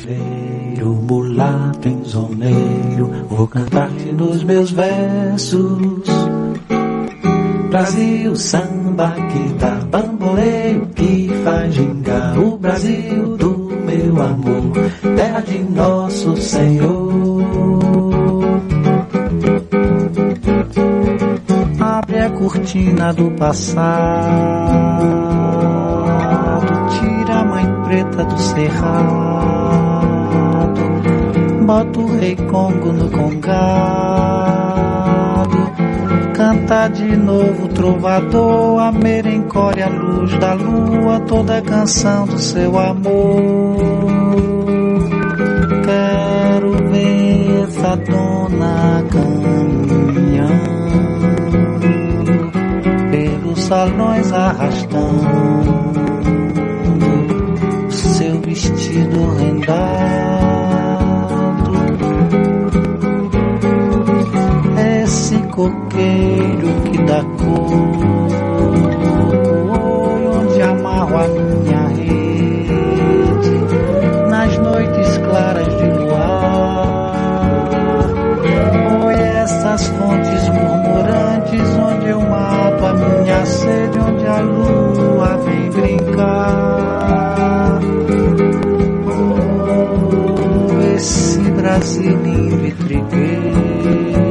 Mulato enzoneiro, vou cantar-te nos meus versos. Brasil, samba que dá bamboleio, que faz gingar o Brasil do meu amor, terra de nosso Senhor. Abre a cortina do passado, tira a mãe preta do cerrado, bota o rei Congo no congado, canta de novo trovador, a merencória, a luz da lua, toda a canção do seu amor. Quero ver essa dona caminhando pelos salões, arrastando seu vestido rendado. Esse coqueiro que dá cor, onde amarro a minha rede, nas noites claras de luar. Oi, essas fontes murmurantes, onde eu mato a minha sede, onde a lua vem brincar. Oh, esse Brasil lindo e trigueiro,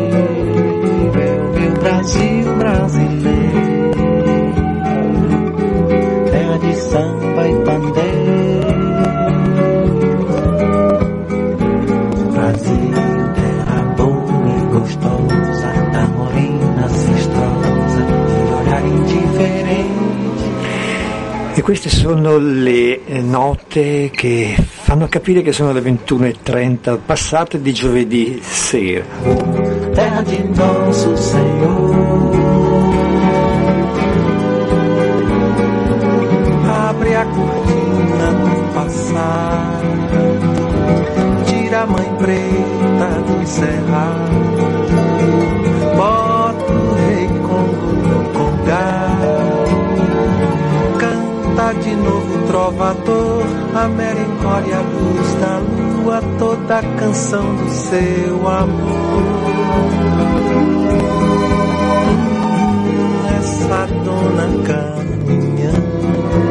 Brasil brasileiro, terra de samba e pandeiro. Brasil, terra boa e gostosa, da morena ancestrosa, de olhar indiferente. E queste sono le note che fanno capire che sono le 21:30 passate di giovedì sera. Terra de nosso Senhor. Abre a cortina do passado, tira a mãe preta do cerrado, bota o rei Congo no congado, canta de novo trovador, a merencória, a luz da lua, toda a canção do seu amor. Essa dona caminhando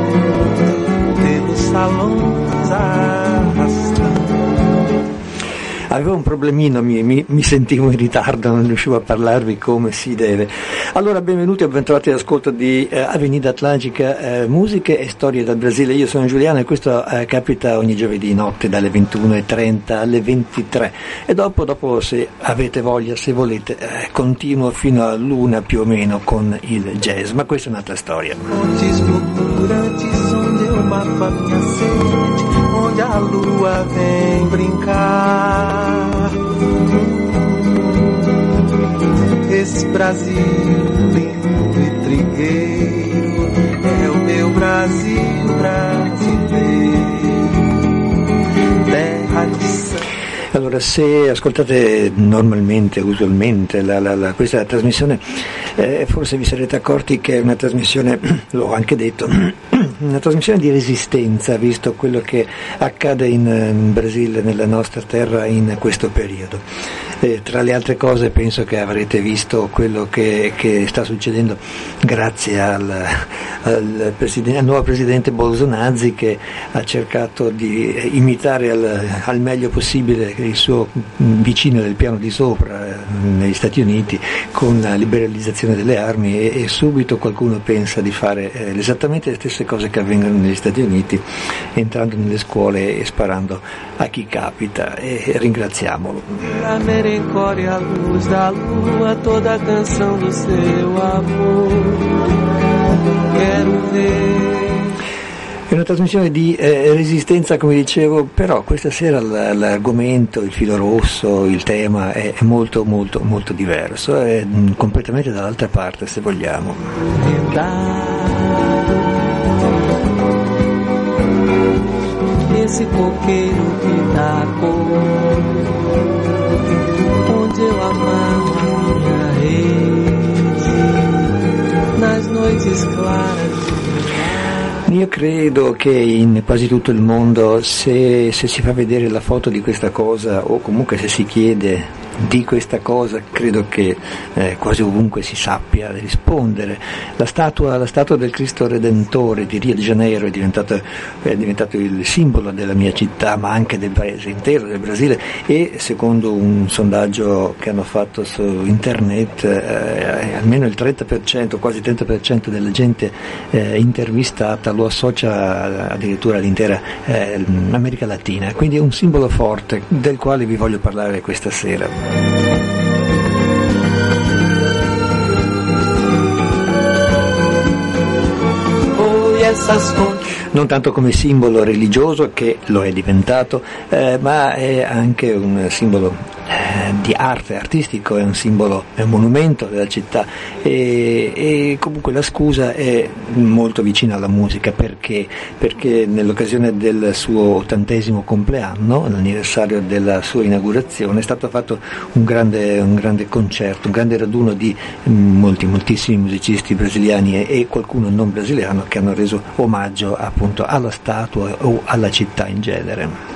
pelos salões arrastando. Avevo un problemino, mi sentivo in ritardo, non riuscivo a parlarvi come si deve. Allora, benvenuti e bentrovati all'ascolto di Avenida Atlantica, musiche e storie dal Brasile. Io sono Giuliano e questo capita ogni giovedì notte dalle 21:30 alle 23. E dopo se avete voglia, se volete, continuo fino all'1 più o meno con il jazz, ma questa è un'altra storia. Onde a lua vem brincar. Esse Brasil lindo e trigueiro é o meu Brasil brasileiro, terra de sangue. Allora, se ascoltate normalmente, usualmente questa trasmissione, forse vi sarete accorti che è una trasmissione, l'ho anche detto, una trasmissione di resistenza, visto quello che accade in Brasile, nella nostra terra, in questo periodo. Tra le altre cose penso che avrete visto quello che sta succedendo grazie al nuovo presidente Bolsonaro, che ha cercato di imitare al meglio possibile il suo vicino del piano di sopra negli Stati Uniti con la liberalizzazione delle armi, e subito qualcuno pensa di fare esattamente le stesse cose che avvengono negli Stati Uniti, entrando nelle scuole e sparando a chi capita, e ringraziamolo. A merencória, a luz da lua, toda a canção do seu amor. Quero ver. È una trasmissione di resistenza, come dicevo, però questa sera l'argomento, il filo rosso, il tema è molto molto molto diverso, è completamente dall'altra parte, se vogliamo. Esse coqueiro que dá cor, onde eu amarro a minha rede, nas noites claras. Io credo che in quasi tutto il mondo, se si fa vedere la foto di questa cosa, o comunque se si chiede di questa cosa, credo che quasi ovunque si sappia rispondere. La statua del Cristo Redentore di Rio de Janeiro è diventato il simbolo della mia città, ma anche del paese intero, del Brasile, e secondo un sondaggio che hanno fatto su internet, almeno il 30%, quasi il 30% della gente intervistata lo associa addirittura all'intera America Latina, quindi è un simbolo forte del quale vi voglio parlare questa sera. Non tanto come simbolo religioso, che lo è diventato, ma è anche un simbolo di arte, artistico, è un monumento della città, e comunque la scusa è molto vicina alla musica, perché nell'occasione del suo 80° compleanno, l'anniversario della sua inaugurazione, è stato fatto un grande concerto, un grande raduno di moltissimi musicisti brasiliani e qualcuno non brasiliano, che hanno reso omaggio appunto alla statua o alla città in genere.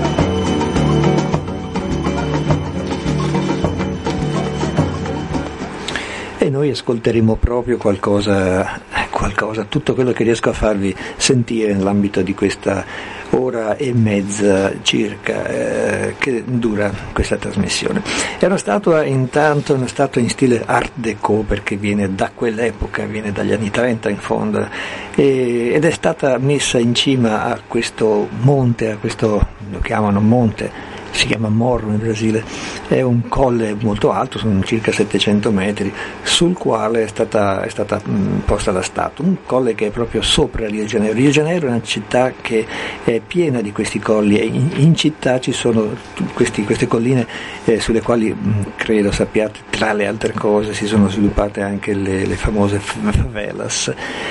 E noi ascolteremo proprio qualcosa, tutto quello che riesco a farvi sentire nell'ambito di questa ora e mezza circa che dura questa trasmissione. È una statua in stile Art Deco, perché viene da quell'epoca, viene dagli anni 30 in fondo, ed è stata messa in cima a questo monte, lo chiamano monte, si chiama Morro in Brasile, è un colle molto alto, sono circa 700 metri, sul quale è stata posta la statua, un colle che è proprio sopra Rio de Janeiro. Rio de Janeiro è una città che è piena di questi colli, e in città ci sono queste colline sulle quali, credo sappiate, tra le altre cose si sono sviluppate anche le famose favelas,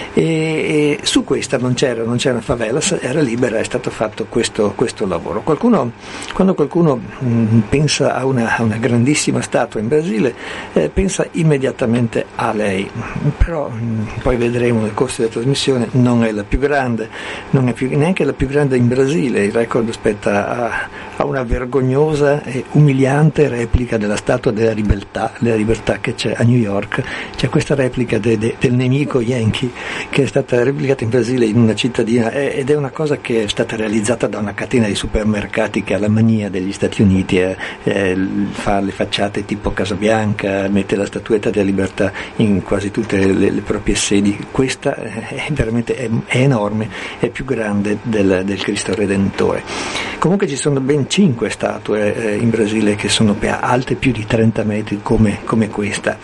e su questa non c'era favelas, era libera, è stato fatto questo lavoro. Quando qualcuno pensa a una grandissima statua in Brasile, pensa immediatamente a lei, però poi vedremo nel corso della trasmissione non è la più grande, non è neanche la più grande in Brasile. Il record spetta a una vergognosa e umiliante replica della Statua della Libertà che c'è a New York. C'è questa replica del nemico Yankee che è stata replicata in Brasile, in una cittadina, ed è una cosa che è stata realizzata da una catena di supermercati che ha la mania degli Stati Uniti, fa le facciate tipo Casabianca, mette la statuetta della libertà in quasi tutte le proprie sedi. Questa è veramente è enorme, è più grande del Cristo Redentore. Comunque ci sono ben 5 statue in Brasile che sono alte più di 30 metri come questa.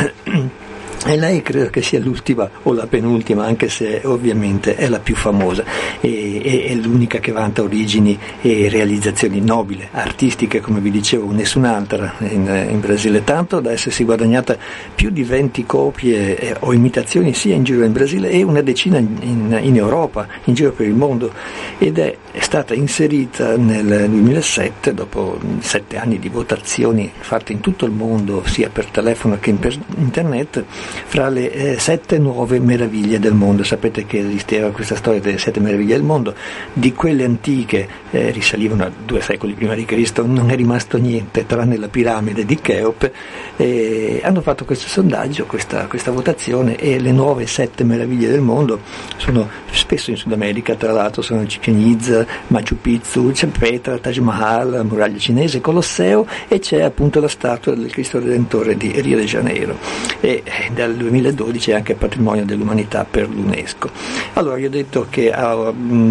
E lei credo che sia l'ultima o la penultima, anche se ovviamente è la più famosa, e è l'unica che vanta origini e realizzazioni nobili, artistiche, come vi dicevo, nessun'altra in Brasile, tanto da essersi guadagnata più di 20 copie o imitazioni sia in giro in Brasile e una decina in Europa, in giro per il mondo, ed è stata inserita nel 2007, dopo 7 anni di votazioni fatte in tutto il mondo, sia per telefono che per internet, fra le 7 nuove meraviglie del mondo. Sapete che esisteva questa storia delle 7 meraviglie del mondo, di quelle antiche risalivano a 2 secoli prima di Cristo, non è rimasto niente tranne la piramide di Cheope. Hanno fatto questo sondaggio, questa votazione, e le nuove 7 meraviglie del mondo sono spesso in Sud America, tra l'altro sono Chichén Itzá, Machu Picchu, c'è Petra, Taj Mahal, la muraglia cinese, Colosseo, e c'è appunto la statua del Cristo Redentore di Rio de Janeiro, e dal 2012 è anche patrimonio dell'umanità per l'UNESCO. Allora, io ho detto che al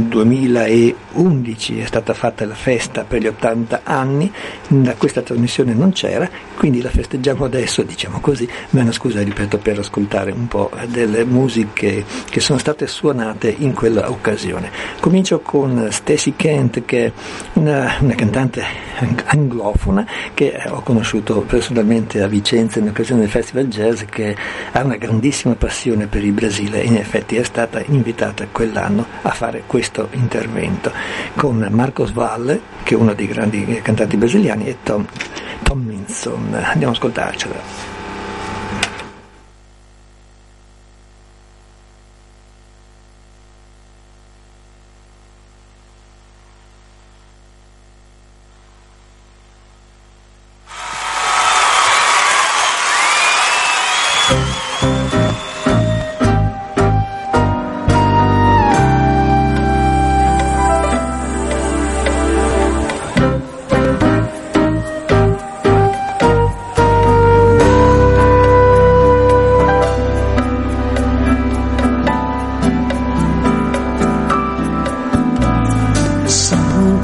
2011 è stata fatta la festa per gli 80 anni, da questa trasmissione non c'era, quindi la festeggiamo adesso, diciamo così, ma è una scusa, ripeto, per ascoltare un po' delle musiche che sono state suonate in quella occasione. Comincio con Stacey Kent, che è una cantante anglofona che ho conosciuto personalmente a Vicenza in occasione del Festival Jazz, che ha una grandissima passione per il Brasile, e in effetti è stata invitata quell'anno a fare questo intervento con Marcos Valle, che è uno dei grandi cantanti brasiliani, e Tomlinson. Andiamo a ascoltarcela.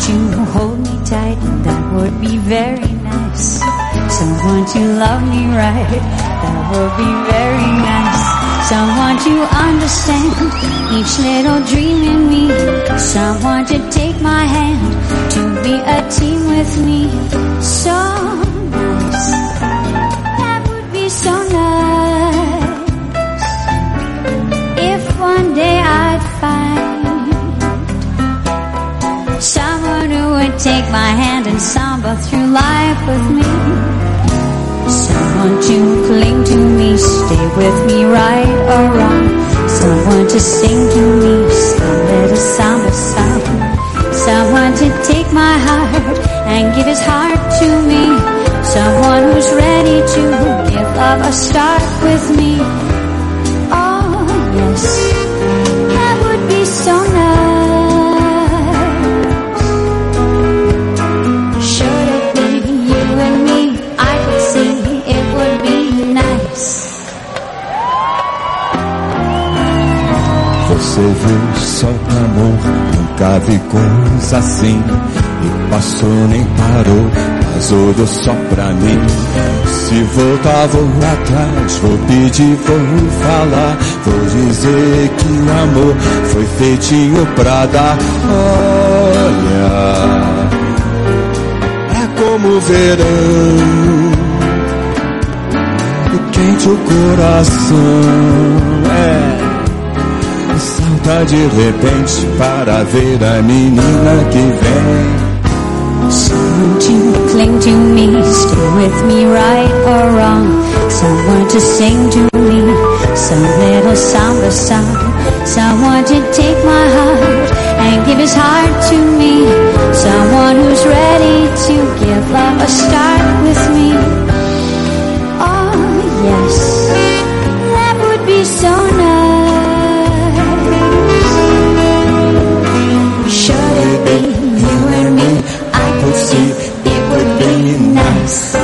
won't you hold me tight? That would be very nice. Someone to love me right, that would be very nice. Someone to understand each little dream in me. Someone to take my hand, to be a team with me. So nice, that would be so nice. If one day I'd find someone who would take my hand and samba through life with me. Someone to cling to me, stay with me right or wrong. Someone to sing to me some little samba song. Someone to take my heart and give his heart to me. Someone who's ready to give love a start with me. Oh yes, that would be so nice. Should it be you and me, I could see it would be nice. Você viu só amor, nunca vi coisa assim. E passou nem parou, mas olhou só pra mim. Se voltar vou atrás, vou pedir, vou falar. Vou dizer que o amor foi feitinho pra dar. Olha, é como o verão, quente o coração, salta de repente para ver a menina que vem. Someone to cling to me, stay with me right or wrong. Someone to sing to me some little samba song. Someone to take my heart and give his heart to me. Someone who's ready to give love a start with me. Oh yes, that would be so nice. Should it be you and me, I could see it would be nice.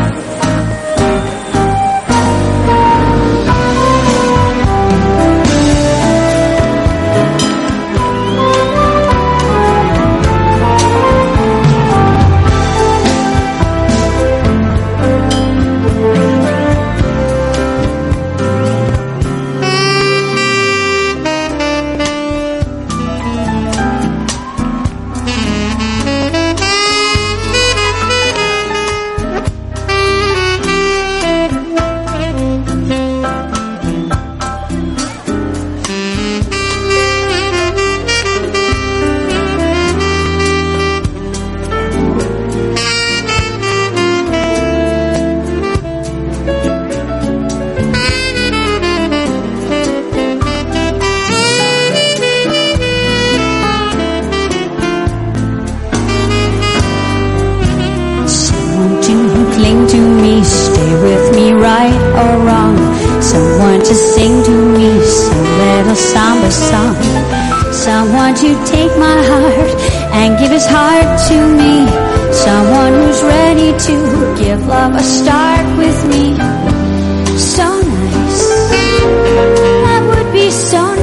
Someone to take my heart and give his heart to me. Someone who's ready to give love a start with me. So nice, that would be so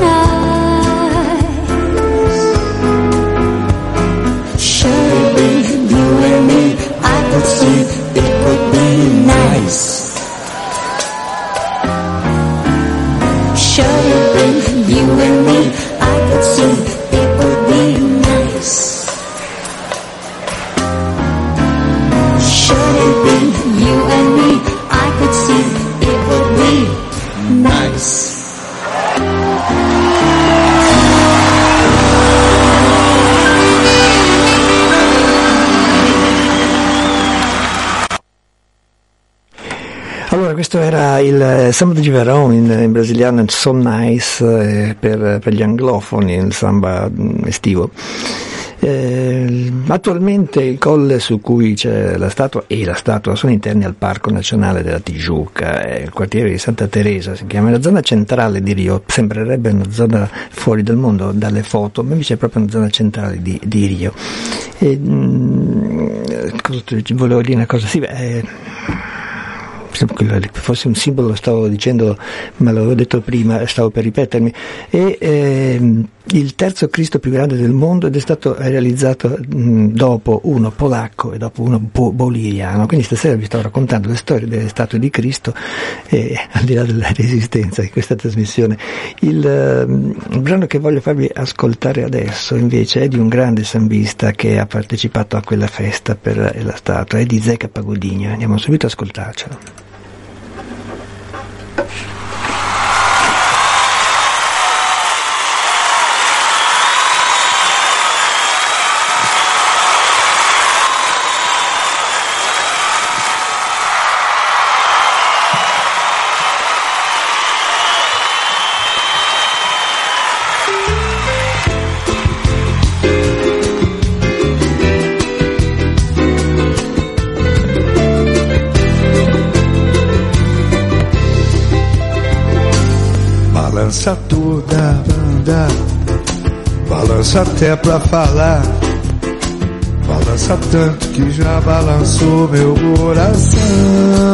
nice. Should it be you and me, I could see it would be nice. Should it be you and me, I could see it would be nice. Should it be you and me, I could see it would be nice. Allora, questo era il samba di Verão in brasiliano, So Nice, per gli anglofoni, il samba estivo. Attualmente il colle su cui c'è la statua e la statua sono interni al Parco Nazionale della Tijuca, il quartiere di Santa Teresa si chiama, la zona centrale di Rio. Sembrerebbe una zona fuori dal mondo dalle foto, ma invece è proprio una zona centrale di Rio. Volevo dire una cosa, che fosse un simbolo, stavo dicendo, ma l'avevo detto prima, stavo per ripetermi, e il terzo Cristo più grande del mondo, ed è stato realizzato dopo uno polacco e dopo uno boliviano. Quindi stasera vi sto raccontando le storie delle statue di Cristo, al di là della resistenza di questa trasmissione. Il brano che voglio farvi ascoltare adesso invece è di un grande sambista che ha partecipato a quella festa per la statua, è di Zeca Pagodinho. Andiamo subito ad ascoltarcelo. Balança toda a banda, balança até pra falar, balança tanto que já balançou meu coração.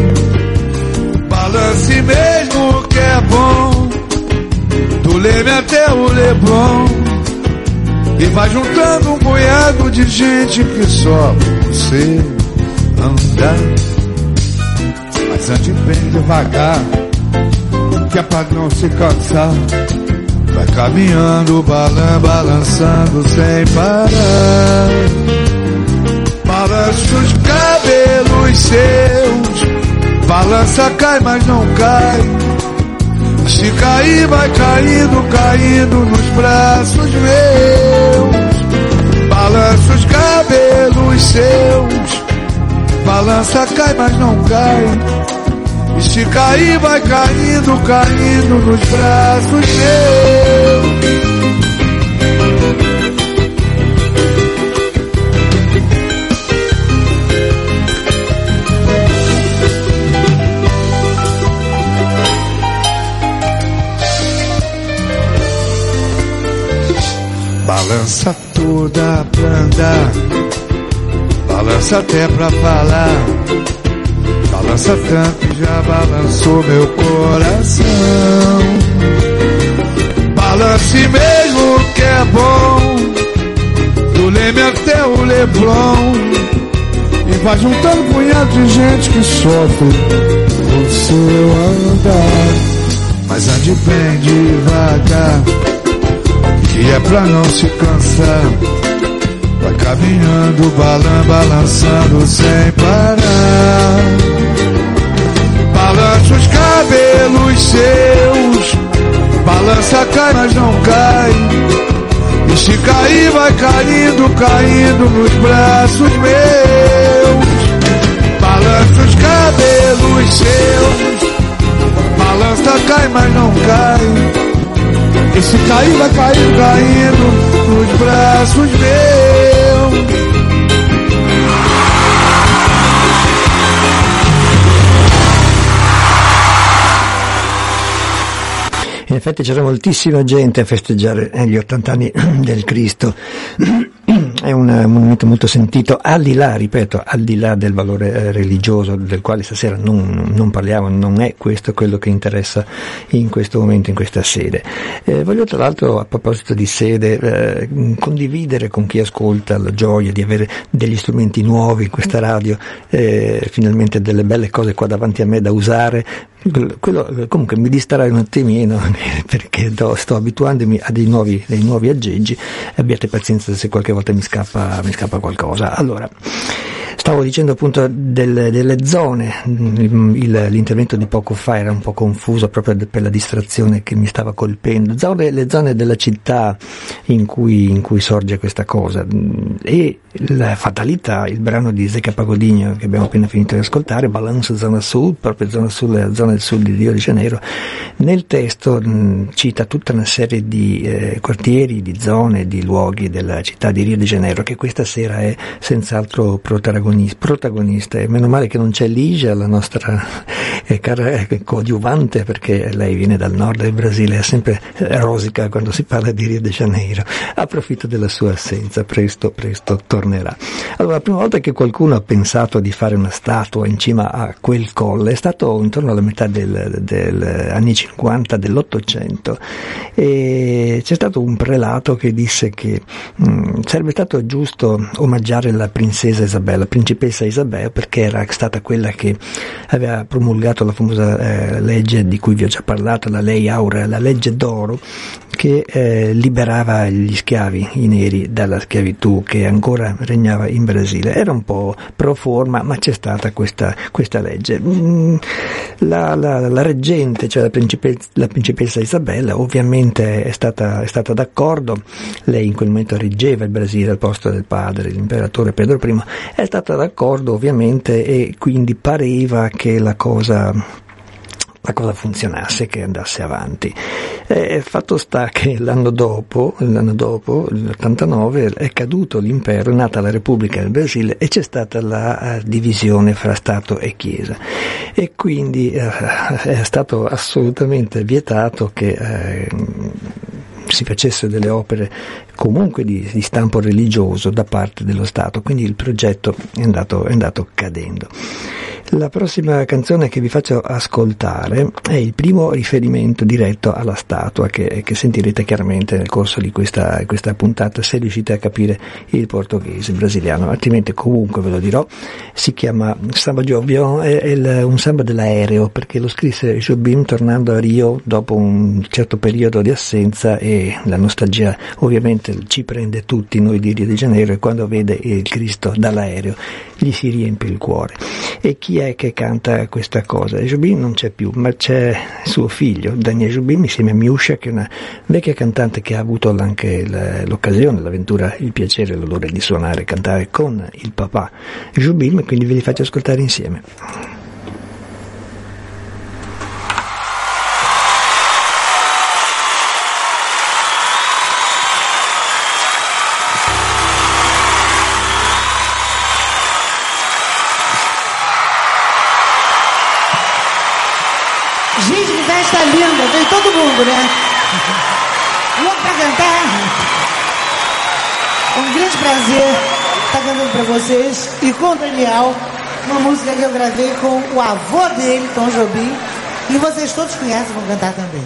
Balance mesmo que é bom, do Leme até o Leblon, e vai juntando um punhado de gente que só você anda. Mas ande bem devagar, que é pra não se cansar. Vai caminhando, balançando sem parar. Balança os cabelos seus, balança, cai, mas não cai. Se cair, vai caindo nos braços meus. Balança os cabelos seus, balança, cai, mas não cai. E se cair, vai caindo nos braços meus. Balança toda pra andar, balança até pra falar, balança tanto, já balançou meu coração. Balance mesmo que é bom, do Leme até o Leblon, e vai juntando um punhado de gente que sofre por seu andar. Mas ande bem devagar, que é pra não se cansar. Vai caminhando, balançando sem parar. Balança os cabelos seus, balança, cai, mas não cai. E se cair, vai caindo nos braços meus. Balança os cabelos seus, balança, cai, mas não cai. E se cair, vai caindo nos braços meus. In effetti c'era moltissima gente a festeggiare gli 80 anni del Cristo. È un monumento molto sentito, al di là, ripeto, al di là del valore religioso, del quale stasera non parliamo, non è questo quello che interessa in questo momento, in questa sede. Voglio tra l'altro, a proposito di sede, condividere con chi ascolta la gioia di avere degli strumenti nuovi in questa radio, finalmente delle belle cose qua davanti a me da usare. Quello comunque mi distrae un attimino perché sto abituandomi a dei nuovi aggeggi. Abbiate pazienza se qualche volta mi scappa qualcosa. Allora, stavo dicendo appunto delle zone, l'intervento di poco fa era un po' confuso proprio per la distrazione che mi stava colpendo. Le zone della città in cui sorge questa cosa, e la fatalità, il brano di Zeca Pagodinho che abbiamo appena finito di ascoltare, Balança zona sud, proprio zona del sud di Rio de Janeiro. Nel testo cita tutta una serie di quartieri, di zone, di luoghi della città di Rio de Janeiro, che questa sera è senz'altro protagonista protagonista, e meno male che non c'è Ligia, la nostra cara coadiuvante, perché lei viene dal nord del Brasile, è sempre rosica quando si parla di Rio de Janeiro. Approfitto della sua assenza, presto tornerà. Allora, la prima volta che qualcuno ha pensato di fare una statua in cima a quel colle è stato intorno alla metà del anni 50 dell'Ottocento, e c'è stato un prelato che disse che sarebbe stato giusto omaggiare la principessa Isabella, perché era stata quella che aveva promulgato la famosa legge di cui vi ho già parlato, la Lei Aurea, la legge d'oro, che liberava gli schiavi, i neri, dalla schiavitù che ancora regnava in Brasile. Era un po' pro forma, ma c'è stata questa legge. La reggente, cioè la principessa Isabella, ovviamente è stata d'accordo. Lei in quel momento reggeva il Brasile al posto del padre, l'imperatore Pedro I, è stata d'accordo ovviamente, e quindi pareva che la cosa funzionasse, che andasse avanti. Fatto sta che l'anno dopo, l'89, è caduto l'impero, è nata la Repubblica del Brasile e c'è stata la divisione fra Stato e Chiesa, e quindi è stato assolutamente vietato che si facesse delle opere comunque di stampo religioso da parte dello Stato, quindi il progetto è andato cadendo. La prossima canzone che vi faccio ascoltare è il primo riferimento diretto alla statua che sentirete chiaramente nel corso di questa puntata, se riuscite a capire il portoghese brasiliano, altrimenti comunque ve lo dirò. Si chiama Samba de Avião, è un samba dell'aereo, perché lo scrisse Jobim tornando a Rio dopo un certo periodo di assenza, e la nostalgia ovviamente ci prende tutti noi di Rio de Janeiro, e quando vede il Cristo dall'aereo gli si riempie il cuore. E chi è che canta questa cosa? Jobim non c'è più, ma c'è suo figlio Daniel Jobim insieme a Miúcha, che è una vecchia cantante che ha avuto anche l'occasione, l'avventura, il piacere e l'onore di suonare e cantare con il papà Jobim, quindi ve li faccio ascoltare insieme. Gente, que festa linda, tem todo mundo, né? Louco pra cantar. Um grande prazer estar cantando pra vocês, e com o Daniel, uma música que eu gravei com o avô dele, Tom Jobim, e vocês todos conhecem, vão cantar também.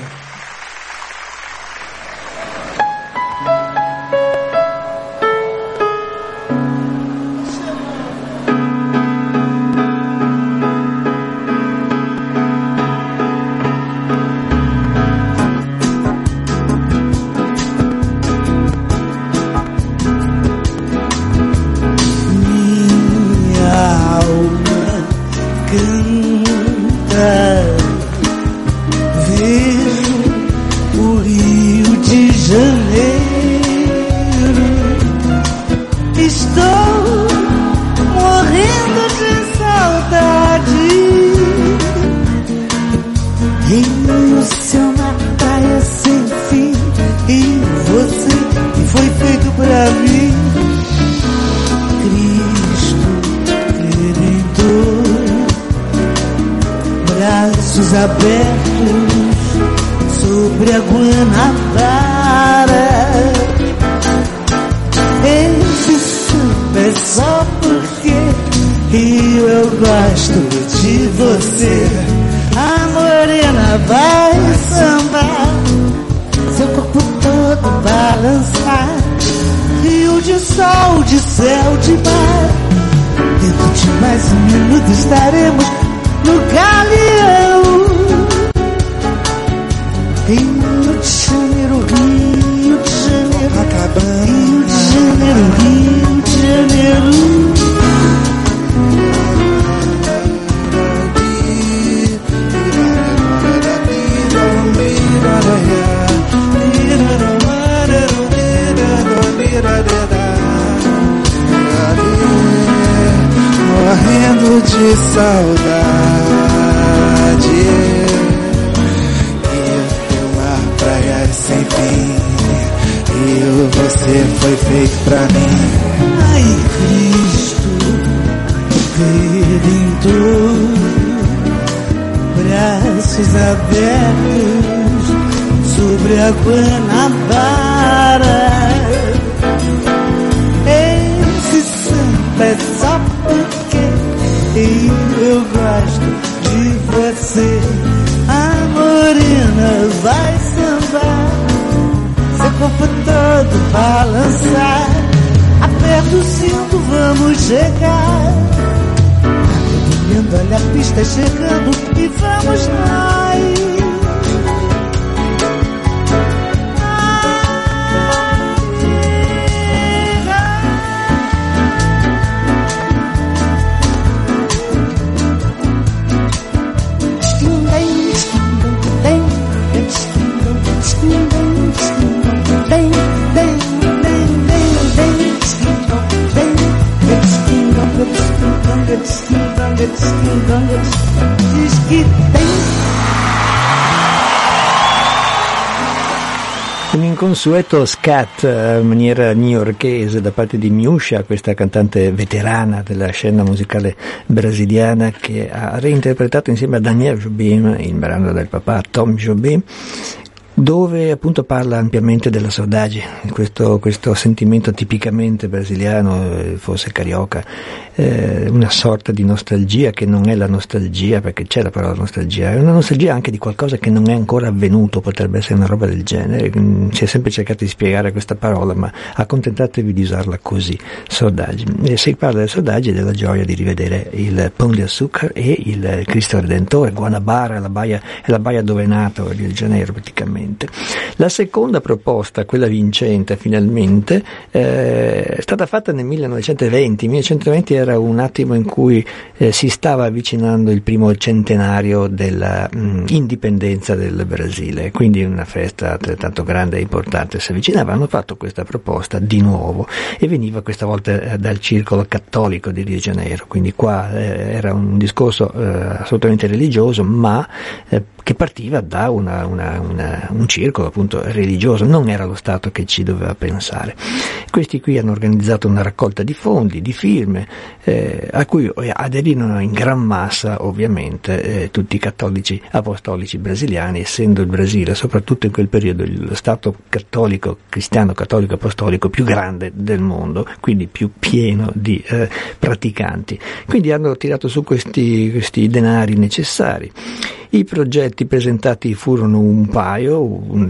Morrendo de saudade, e o mar, praia sem fim, e você foi feito pra mim. Ai, Cristo, braços abertos sobre a Guanabara. Esse samba é só porque eu gosto de você. A morena vai sambar, seu corpo todo balançar. Aperta o cinto, vamos chegar. Olha a pista chegando e vamos nós. Diz que tem. Un inconsueto scat a maniera newyorkese da parte di Miúcha, questa cantante veterana della scena musicale brasiliana, che ha reinterpretato insieme a Daniel Jobim il brano del papà Tom Jobim, dove appunto parla ampiamente della saudade, questo sentimento tipicamente brasiliano, forse carioca, una sorta di nostalgia che non è la nostalgia, perché c'è la parola nostalgia, è una nostalgia anche di qualcosa che non è ancora avvenuto, potrebbe essere una roba del genere. Si è sempre cercato di spiegare questa parola, ma accontentatevi di usarla così, saudade. E si parla della saudade e della gioia di rivedere il Pão de Açúcar e il Cristo Redentore, Guanabara, la baia dove è nato Rio de Janeiro praticamente. La seconda proposta, quella vincente finalmente, è stata fatta nel 1920. 1920 era un attimo in cui si stava avvicinando il primo centenario della indipendenza del Brasile, quindi una festa altrettanto grande e importante si avvicinava. Hanno fatto questa proposta di nuovo e veniva questa volta dal circolo cattolico di Rio de Janeiro, quindi qua era un discorso assolutamente religioso, ma che partiva da un circolo appunto religioso, non era lo Stato che ci doveva pensare. Questi qui hanno organizzato una raccolta di fondi, di firme, a cui aderirono in gran massa ovviamente tutti i cattolici apostolici brasiliani, essendo il Brasile soprattutto in quel periodo lo Stato cattolico, cristiano cattolico apostolico più grande del mondo, quindi più pieno di praticanti. Quindi hanno tirato su questi denari necessari. I progetti presentati furono un paio,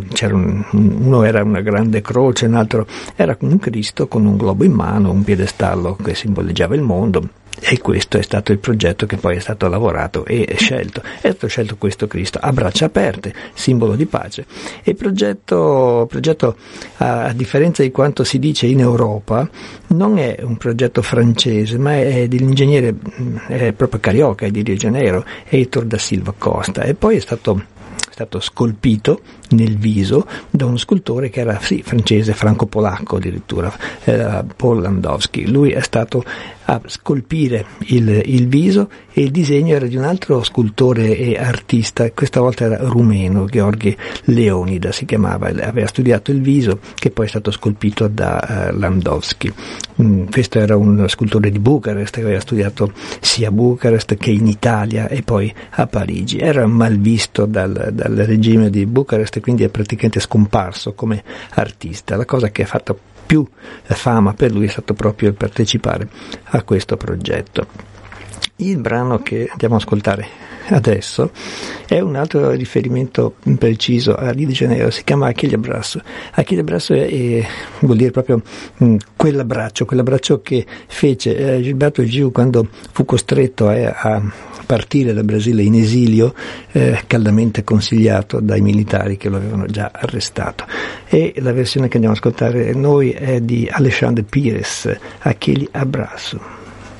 uno era una grande croce, un altro era un Cristo con un globo in mano, un piedestallo che simboleggiava il mondo. E questo è stato il progetto che poi è stato lavorato e scelto. È stato scelto questo Cristo a braccia aperte, simbolo di pace. E il progetto, a differenza di quanto si dice in Europa, non è un progetto francese, ma è dell'ingegnere proprio carioca, è di Rio de Janeiro, Heitor da Silva Costa. E poi è stato scolpito nel viso da uno scultore che era francese, franco-polacco addirittura, Paul Landowski. Lui è stato a scolpire il viso e il disegno era di un altro scultore e artista, questa volta era rumeno, Gheorghe Leonida si chiamava, aveva studiato il viso che poi è stato scolpito da Landowski. Questo era un scultore di Bucarest che aveva studiato sia a Bucarest che in Italia e poi a Parigi. Era mal visto dal regime di Bucarest e quindi è praticamente scomparso come artista. La cosa che ha fatto più fama per lui è stato proprio il partecipare a questo progetto. Il brano che andiamo ad ascoltare adesso è un altro riferimento preciso a Rio de Janeiro, si chiama Aquele Abraço. Aquele Abraço vuol dire proprio quell'abbraccio che fece Gilberto Gil quando fu costretto a partire dal Brasile in esilio, caldamente consigliato dai militari che lo avevano già arrestato. E la versione che andiamo ad ascoltare noi è di Alexandre Pires, Aquele Abraço.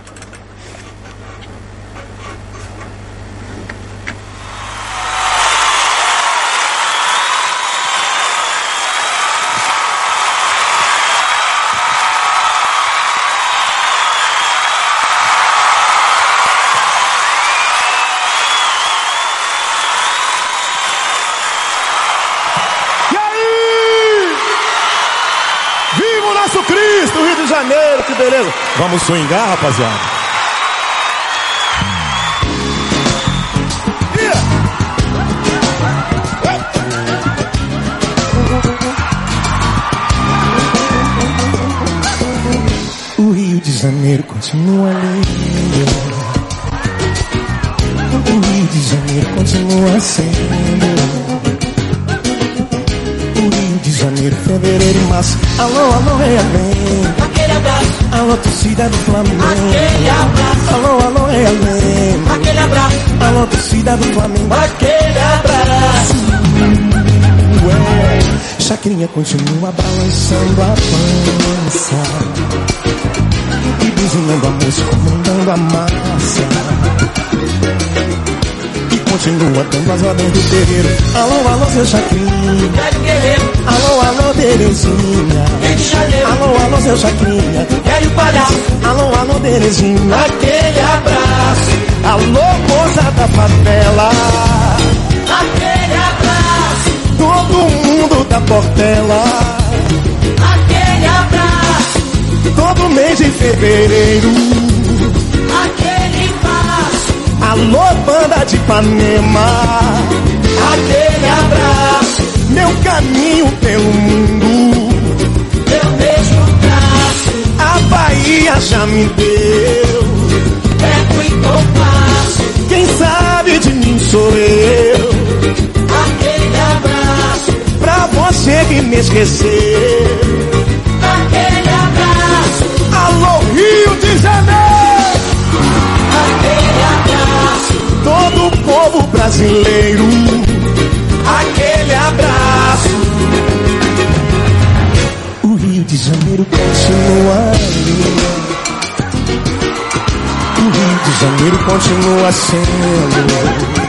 Que beleza. Vamos swingar, rapaziada. de Janeiro continua lindo. O Rio de Janeiro continua sendo. O Rio de Janeiro, fevereiro e março. Alô, alô, Realengo. Aquele abraço. Alô, torcida do Flamengo. Aquele abraço. Alô, alô, Realengo. Aquele abraço. Alô, torcida do Flamengo. Aquele abraço. Ué, Chacrinha continua balançando a pança e buzinando a música, comandando a massa. E continua dando as ordens do terreiro. Alô, alô, seu Chacrinha. Velho guerreiro. Alô, alô, Terezinha. Rio de Janeiro. Alô, alô, seu Chacrinha. Velho palhaço. Alô, alô, Terezinha. Aquele abraço. Alô, moça da favela. Aquele abraço. Todo mundo da Portela. Aquele abraço. Todo mês de fevereiro. Aquele passo. Alô, banda de Ipanema. Aquele abraço. Meu caminho pelo mundo. Meu beijo braço. A Bahia já me deu. Eco e compasso. Quem sabe de mim sou eu. Aquele abraço. Pra você que me esqueceu. Aquele abraço. Alô, Rio de Janeiro. Aquele abraço. Todo o povo brasileiro. Aquele abraço. O Rio de Janeiro continua ali. O Rio de Janeiro continua sendo.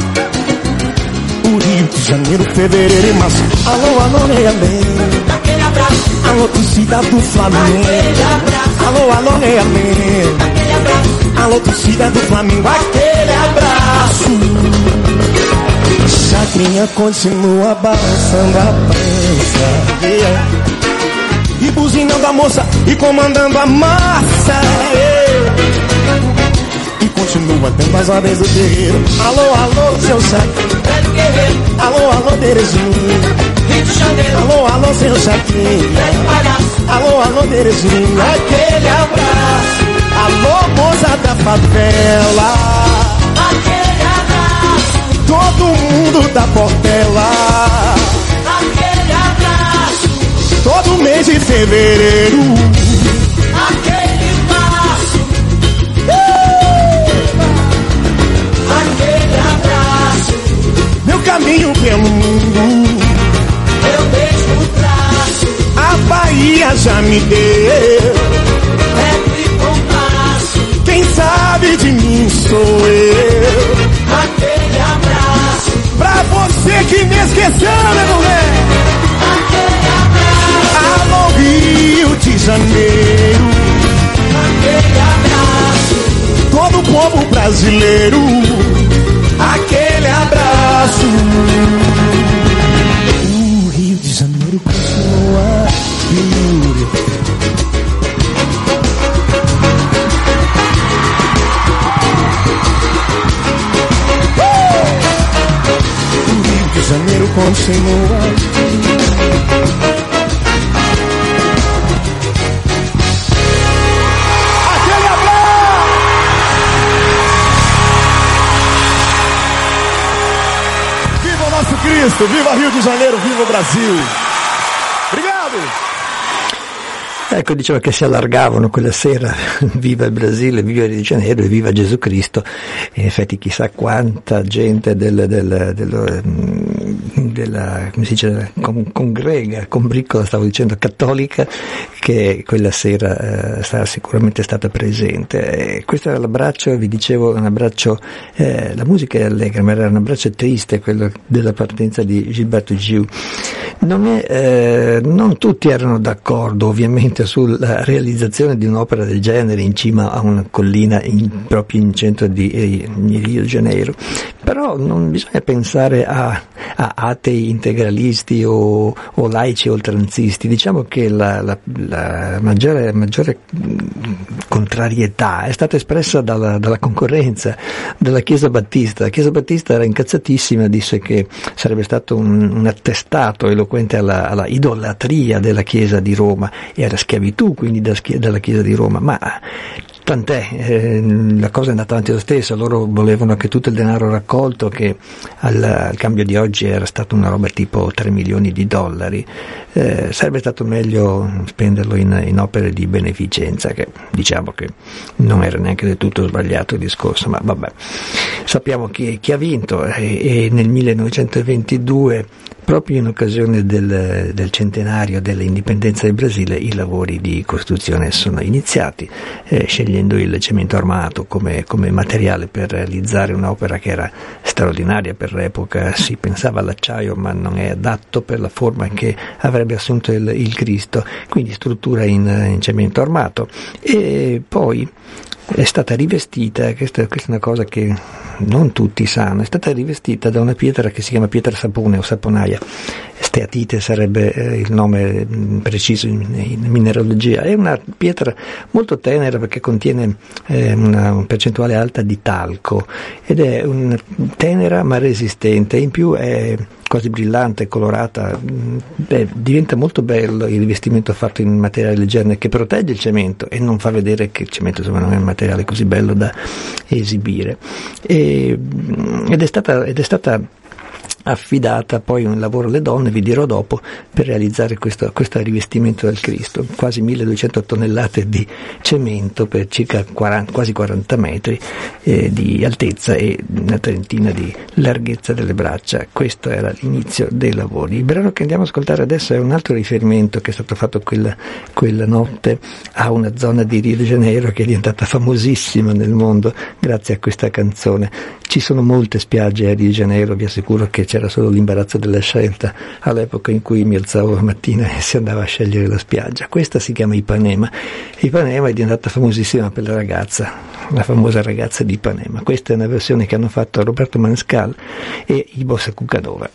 O Rio de Janeiro, fevereiro e março. Alô, alô, Realengo. Aquele abraço. Alô, torcida do Flamengo. Aquele abraço. Alô, alô, Realengo. Aquele abraço. Alô, torcida do Flamengo. Aquele abraço. Chacrinha continua balançando a pança, yeah. E buzinando a moça e comandando a massa, yeah. E continua dando as ordens do terreiro. Alô, alô, seu Chacrinha. Velho guerreiro. Alô, alô, Terezinha. Rio de Janeiro. Alô, alô, seu Chacrinha. Velho palhaço. Alô, alô, Terezinha. Aquele abraço. Alô, moça da favela. Aquele abraço. Todo mundo da Portela. Aquele abraço. Todo mês de fevereiro. Aquele passo. Aquele abraço. Meu caminho pelo mundo. Meu beijo no braço. A Bahia já me deu. Eco e compasso. Quem sabe de mim sou eu. Aquele abraço. Pra você que me esqueceu, né, mulher? Aquele abraço. Alô, Rio de Janeiro. Aquele abraço. Todo o povo brasileiro. Aquele abraço. O Rio de Janeiro continua lindo. O Rio de Janeiro continua. Aquele abraço. Viva o nosso Cristo, viva Rio de Janeiro, viva o Brasil. Obrigado. Ecco, diceva che si allargavano quella sera, viva il Brasile, viva Rio de Janeiro e viva Gesù Cristo. In effetti chissà quanta gente della come si dice, congrega, combriccola, stavo dicendo, cattolica, che quella sera sarà sicuramente stata presente. Questo era l'abbraccio, vi dicevo, un abbraccio, la musica è allegra, ma era un abbraccio triste, quello della partenza di Gilberto Gil. Non tutti erano d'accordo ovviamente sulla realizzazione di un'opera del genere in cima a una collina proprio in centro di Rio de Janeiro, però non bisogna pensare a atei integralisti o laici oltranzisti. Diciamo che la maggiore contrarietà è stata espressa dalla concorrenza della Chiesa Battista. La Chiesa Battista era incazzatissima, disse che sarebbe stato un attestato eloquente alla idolatria della Chiesa di Roma e alla schiavitù quindi della Chiesa di Roma, ma tant'è, la cosa è andata avanti lo stesso. Loro volevano che tutto il denaro raccolto, che al cambio di oggi era stato una roba tipo 3 milioni di dollari, sarebbe stato meglio spenderlo in opere di beneficenza, che diciamo che non era neanche del tutto sbagliato il discorso, ma vabbè. Sappiamo chi ha vinto, e nel 1922, proprio in occasione del centenario dell'indipendenza del Brasile, i lavori di costruzione sono iniziati, scegliendo il cemento armato come materiale per realizzare un'opera che era straordinaria per l'epoca. Si pensava all'acciaio, ma non è adatto per la forma che avrebbe assunto il Cristo, quindi struttura in cemento armato. E poi è stata rivestita, questa è una cosa che non tutti sanno, è stata rivestita da una pietra che si chiama pietra sapone o saponaia. Steatite sarebbe il nome preciso in mineralogia. È una pietra molto tenera perché contiene una percentuale alta di talco, ed è tenera ma resistente, in più è quasi brillante, colorata. Diventa molto bello il rivestimento fatto in materiale leggero, che protegge il cemento e non fa vedere che il cemento insomma non è un materiale così bello da esibire, ed è stata affidata poi un lavoro alle donne, vi dirò dopo, per realizzare questo rivestimento del Cristo. Quasi 1200 tonnellate di cemento per circa quasi 40 metri di altezza e una trentina di larghezza delle braccia. Questo era l'inizio dei lavori. Il brano che andiamo ad ascoltare adesso è un altro riferimento che è stato fatto quella notte a una zona di Rio de Janeiro che è diventata famosissima nel mondo grazie a questa canzone. Ci sono molte spiagge a Rio de Janeiro, vi assicuro che c'era solo l'imbarazzo della scelta all'epoca in cui mi alzavo la mattina e si andava a scegliere la spiaggia. Questa si chiama Ipanema. Ipanema è diventata famosissima per la famosa ragazza di Ipanema. Questa è una versione che hanno fatto Roberto Manescal e i Bossa Cucanova.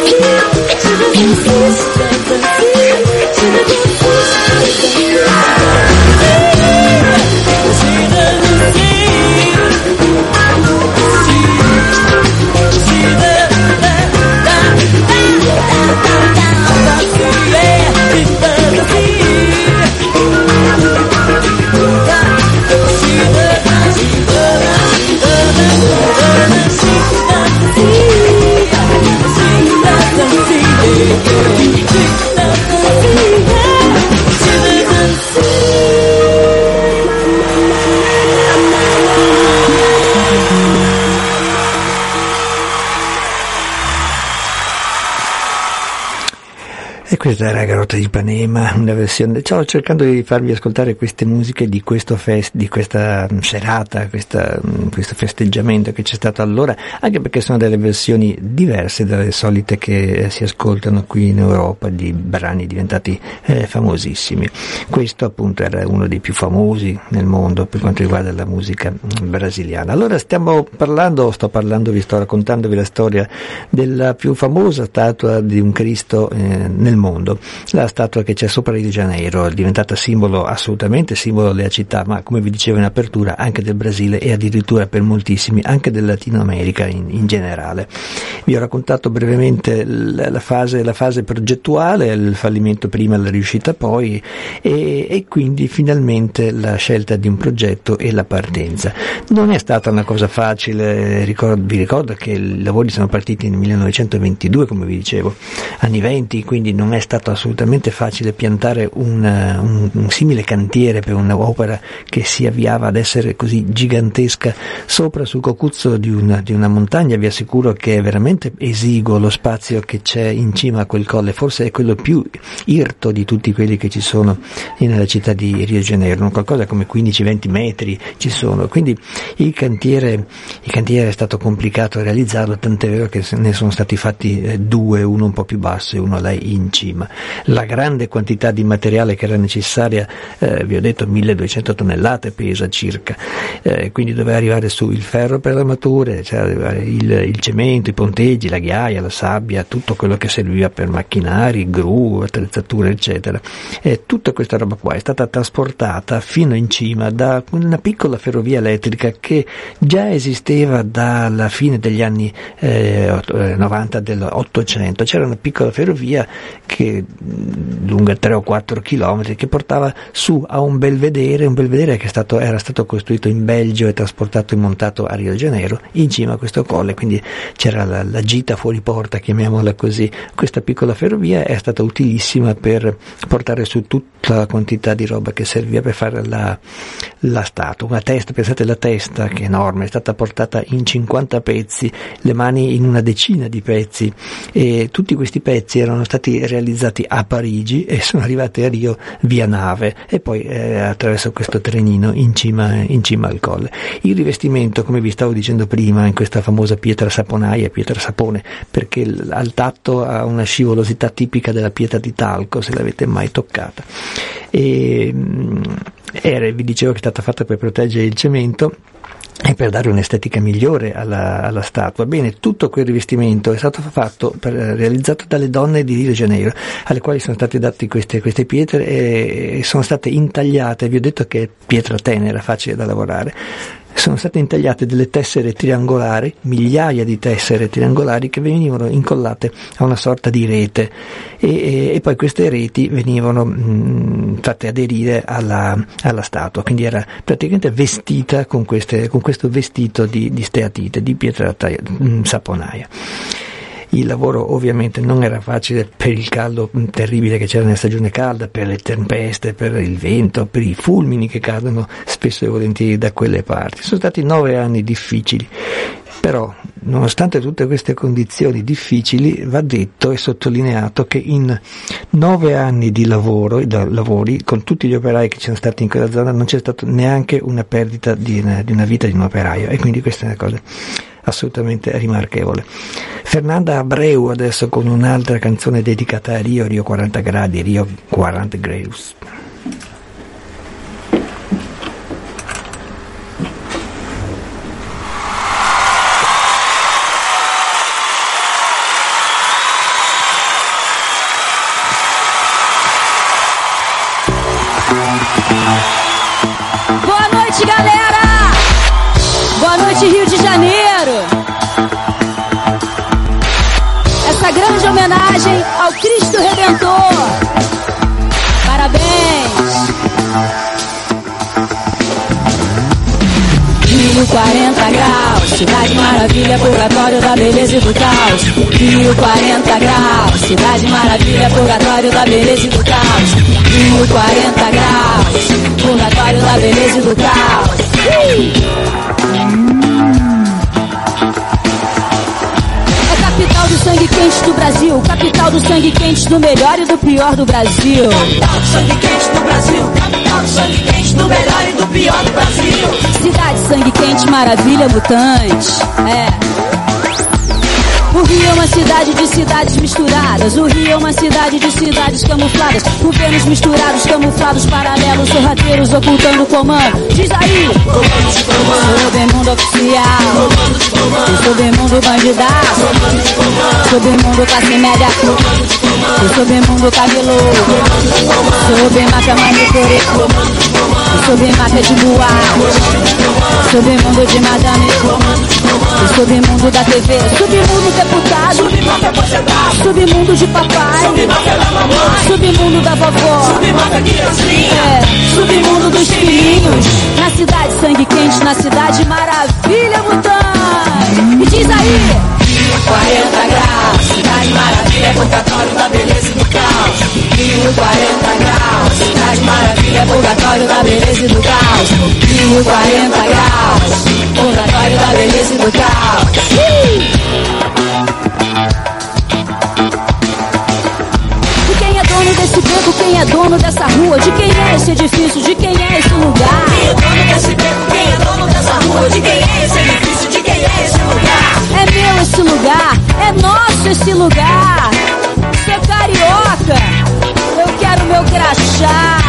E questa era Garota di Ipanema, una versione. Stavo cercando di farvi ascoltare queste musiche di questo di questa serata, questo festeggiamento che c'è stato allora, anche perché sono delle versioni diverse dalle solite che si ascoltano qui in Europa di brani diventati famosissimi. Questo appunto era uno dei più famosi nel mondo per quanto riguarda la musica brasiliana. Allora sto raccontandovi la storia della più famosa statua di un Cristo nel mondo, la statua che c'è sopra Rio de Janeiro, è diventata assolutamente simbolo della città, ma come vi dicevo in apertura anche del Brasile e addirittura per moltissimi anche del Latino America in generale. Vi ho raccontato brevemente la fase progettuale, il fallimento prima, la riuscita poi e quindi finalmente la scelta di un progetto e la partenza. Non è stata una cosa facile, vi ricordo che i lavori sono partiti nel 1922, come vi dicevo, anni 20, quindi non è stato assolutamente facile piantare un simile cantiere per un'opera che si avviava ad essere così gigantesca sopra sul cocuzzo di una montagna. Vi assicuro che è veramente esiguo lo spazio che c'è in cima a quel colle, forse è quello più irto di tutti quelli che ci sono nella città di Rio de Janeiro, qualcosa come 15-20 metri ci sono, quindi il cantiere è stato complicato a realizzarlo, tant'è vero che ne sono stati fatti due, uno un po' più basso e uno là in cima. La grande quantità di materiale che era necessaria, vi ho detto 1200 tonnellate pesa circa, quindi doveva arrivare su il ferro per le armature, il cemento, i ponteggi, la ghiaia, la sabbia, tutto quello che serviva per macchinari, gru, attrezzature eccetera. Tutta questa roba qua è stata trasportata fino in cima da una piccola ferrovia elettrica che già esisteva dalla fine degli anni 90 dell'Ottocento. C'era una piccola ferrovia che lunga 3 o 4 chilometri che portava su a un belvedere che era stato costruito in Belgio e trasportato e montato a Rio de Janeiro in cima a questo colle, quindi c'era la gita fuori porta, chiamiamola così. Questa piccola ferrovia è stata utilissima per portare su tutta la quantità di roba che serviva per fare la statua. Una testa, pensate, la testa che è enorme, è stata portata in 50 pezzi, le mani in una decina di pezzi, e tutti questi pezzi erano stati realizzati a Parigi e sono arrivati a Rio via nave e poi attraverso questo trenino in cima al colle. Il rivestimento, come vi stavo dicendo prima, in questa famosa pietra saponaia, pietra sapone, perché al tatto ha una scivolosità tipica della pietra di talco, se l'avete mai toccata. Vi dicevo che è stata fatta per proteggere il cemento e per dare un'estetica migliore alla statua. Bene, tutto quel rivestimento è stato realizzato dalle donne di Rio de Janeiro, alle quali sono state date queste pietre e sono state intagliate. Vi ho detto che è pietra tenera, facile da lavorare. Sono state intagliate delle tessere triangolari, migliaia di tessere triangolari che venivano incollate a una sorta di rete e poi queste reti venivano fatte aderire alla statua, quindi era praticamente vestita con questo vestito di steatite, di pietra saponaia. Il lavoro ovviamente non era facile per il caldo terribile che c'era nella stagione calda, per le tempeste, per il vento, per i fulmini che cadono spesso e volentieri da quelle parti. Sono stati 9 anni difficili, però nonostante tutte queste condizioni difficili va detto e sottolineato che in 9 anni di lavori con tutti gli operai che ci sono stati in quella zona non c'è stata neanche una perdita di una vita di un operaio, e quindi questa è una cosa assolutamente rimarchevole. Fernanda Abreu adesso con un'altra canzone dedicata a Rio 40 gradi, Rio 40 Graus. Nessa homenagem ao Cristo Redentor. Parabéns. Rio 40 graus, cidade maravilha, purgatório da beleza e do caos. Rio 40 graus, cidade maravilha, purgatório da beleza e do caos. Rio 40 graus, purgatório da beleza e do caos. É capital do sangue quente do Brasil, capital do sangue quente do melhor e do pior do Brasil. Capital do sangue quente do Brasil, capital do sangue quente do melhor e do pior do Brasil. Cidade, sangue quente, maravilha, mutante. O Rio é uma cidade de cidades misturadas. O Rio é uma cidade de cidades camufladas. Governos misturados, camuflados, paralelos, sorrateiros ocultando o comando. Diz aí! Comando de comando. Submundo oficial. Comando de comando. Submundo bandidaço. Comando de comando. Submundo classe média. Comando de comando. Submundo cabeludo. Comando de comando. Submáfia manicure. Comando de comando. Submáfia de boate. Submundo de madame. Comando de comando. Submundo da TV. Submundo deputado. Submáfia aposentado. Submundo de papai. Submáfia da mamãe. Submundo da vovó. Submáfia criancinha. Submundo dos filhinhos. Na cidade sangue quente, na cidade maravilha mutante. E diz aí! 40 graus, cidade maravilha, purgatório da beleza e do caos. Rio 40 graus, cidade maravilha, purgatório da beleza e do caos. Rio 40 graus, purgatório da beleza e do caos. E quem é dono desse beco, quem é dono dessa rua? De quem é esse edifício, de quem é esse lugar? Quem é dono desse beco, quem é dono dessa rua? De quem é esse edifício, de quem é esse lugar? É meu esse lugar, é nosso esse lugar. Sou carioca, eu quero meu crachá.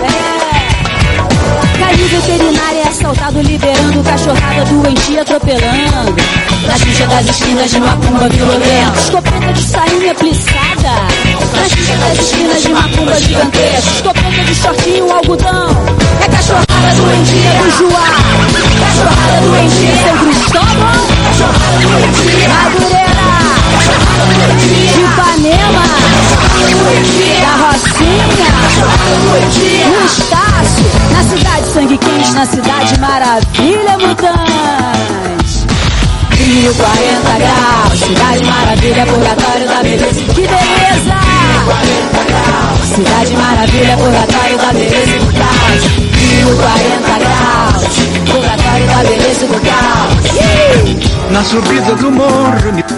Caiu veterinário é assaltado, liberando cachorrada doentia, atropelando. Na xixa das esquinas de macumba violenta, escopeta de sainha plissada. Na xixa das esquinas de macumba gigantesca, escopeta de shortinho, algodão. É cachorrada doentia do Juá, cachorrada doentia São Cristóvão, Cachorrada doentia, Madureira, cachorrada doentia, de Ipanema, cachorrada doentia, da Rocinha, cachorrada doentia. no Estácio, na cidade sangue quente, na cidade maravilha mutante. Rio 40 graus, cidade maravilha, purgatório da beleza. Que beleza! 40 graus, Cidade maravilha, purgatório da beleza e do caos. Rio 40 graus, purgatório da beleza e do caos. Na subida do morro me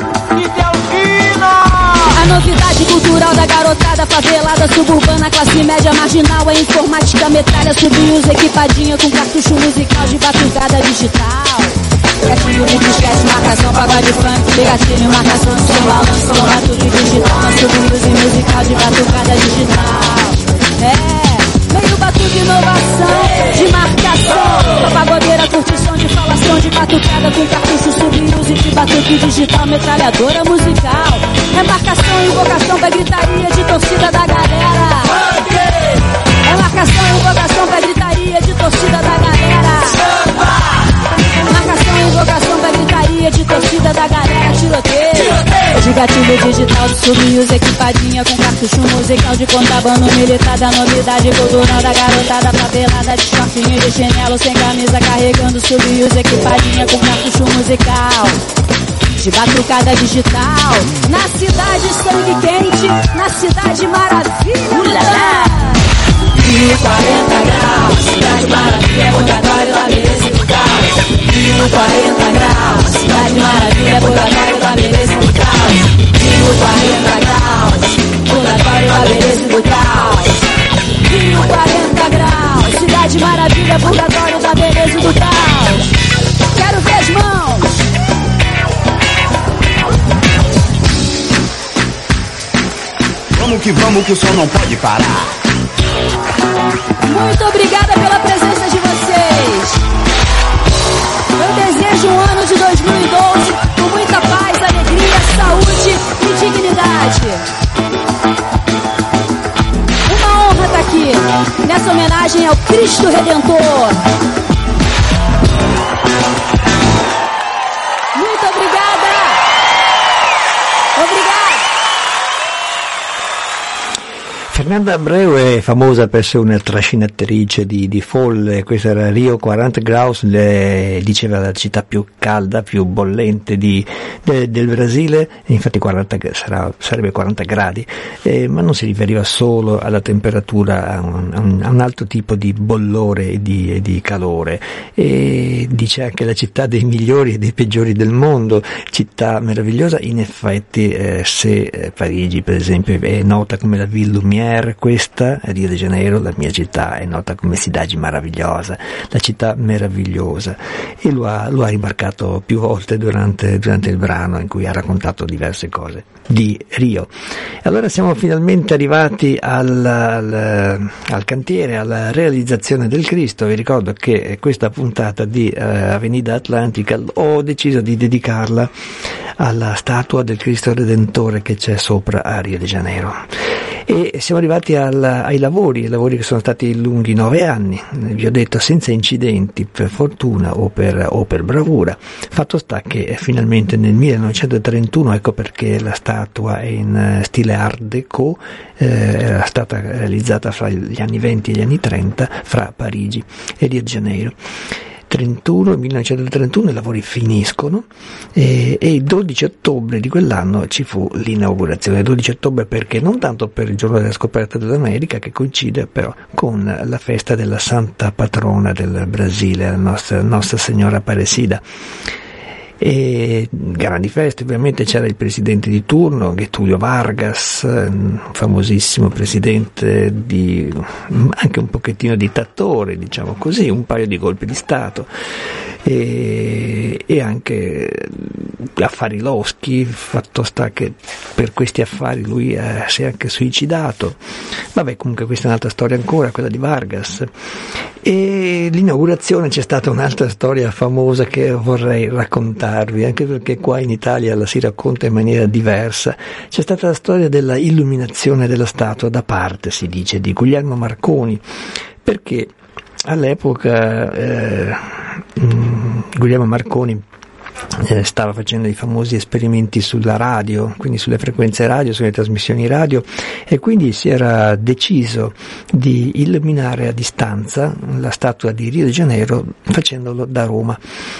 A novidade cultural da garotada favelada, suburbana, classe média, marginal. É informática, metralha, subios, equipadinha com cartucho musical de batucada digital. Gatilho de disquete, marcação, pagode funk, gatilho, marcação, som, balanço, toma tudo digital. Mas subios e musical de batucada digital. Meio batuque, inovação, de marcação. Pagodeira, curtição de falação, de batucada com cartucho, subios e de batuque digital, metralhadora musical. É marcação, invocação pra gritaria de torcida da galera. É marcação, invocação pra gritaria de torcida da galera. Marcação, invocação pra gritaria de torcida da galera. Tiroteio de gatilho digital, de subios, equipadinha com cartucho musical, de contrabando militar, da novidade cultural da garotada favelada, de shortinho e de chinelo sem camisa, carregando subios, equipadinha com cartucho musical, de batucada digital. Na cidade sangue quente, na cidade maravilha. Rio 40 graus, cidade maravilha, purgatório da beleza e do caos. Rio 40 graus, cidade maravilha, purgatório da beleza e do caos. Rio 40 graus, purgatório da beleza e do caos. Rio 40 graus, cidade maravilha, purgatório da beleza e do caos. Quero ver as mãos. Vamos que o som não pode parar. Muito obrigada pela presença de vocês. Eu desejo um ano de 2012 com muita paz, alegria, saúde e dignidade. Uma honra estar aqui nessa homenagem ao Cristo Redentor. Muito obrigada. Obrigada. Fernanda Abreu è famosa per essere una trascinatrice di folle. Questa era Rio 40 Graus, diceva la città più calda, più bollente del Brasile, e infatti sarebbe 40 gradi, ma non si riferiva solo alla temperatura, a un altro tipo di bollore e di calore. E dice anche la città dei migliori e dei peggiori del mondo, città meravigliosa. In effetti, se Parigi per esempio è nota come la Ville Lumière, questa Rio de Janeiro, la mia città, è nota come Cidade Maravilhosa, la città meravigliosa, e lo ha rimarcato più volte durante il brano in cui ha raccontato diverse cose di Rio. Allora siamo finalmente arrivati al cantiere, alla realizzazione del Cristo. Vi ricordo che questa puntata di Avenida Atlantica ho deciso di dedicarla alla statua del Cristo Redentore che c'è sopra a Rio de Janeiro. E siamo arrivati ai lavori che sono stati lunghi 9 anni, vi ho detto senza incidenti, per fortuna o per bravura. Fatto sta che finalmente nel 1931, ecco perché la statua è in stile Art Deco, era stata realizzata fra gli anni 20 e gli anni 30 fra Parigi e Rio de Janeiro. 1931 i lavori finiscono e il 12 ottobre di quell'anno ci fu l'inaugurazione. 12 ottobre perché? Non tanto per il giorno della scoperta dell'America, che coincide però con la festa della santa patrona del Brasile, la Nostra Signora Aparecida. E grandi feste, ovviamente c'era il presidente di turno, Getúlio Vargas, famosissimo presidente anche un pochettino dittatore, diciamo così, un paio di colpi di Stato, e anche affari loschi. Fatto sta che per questi affari lui si è anche suicidato. Vabbè, comunque questa è un'altra storia ancora, quella di Vargas. E l'inaugurazione, c'è stata un'altra storia famosa che vorrei raccontarvi, anche perché qua in Italia la si racconta in maniera diversa. C'è stata la storia della illuminazione della statua da parte, si dice, di Guglielmo Marconi, perché all'epoca Guglielmo Marconi stava facendo i famosi esperimenti sulla radio, quindi sulle frequenze radio, sulle trasmissioni radio, e quindi si era deciso di illuminare a distanza la statua di Rio de Janeiro facendolo da Roma.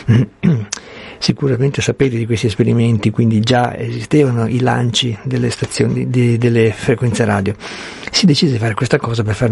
Sicuramente sapete di questi esperimenti, quindi già esistevano i lanci delle stazioni delle frequenze radio. Si decise di fare questa cosa per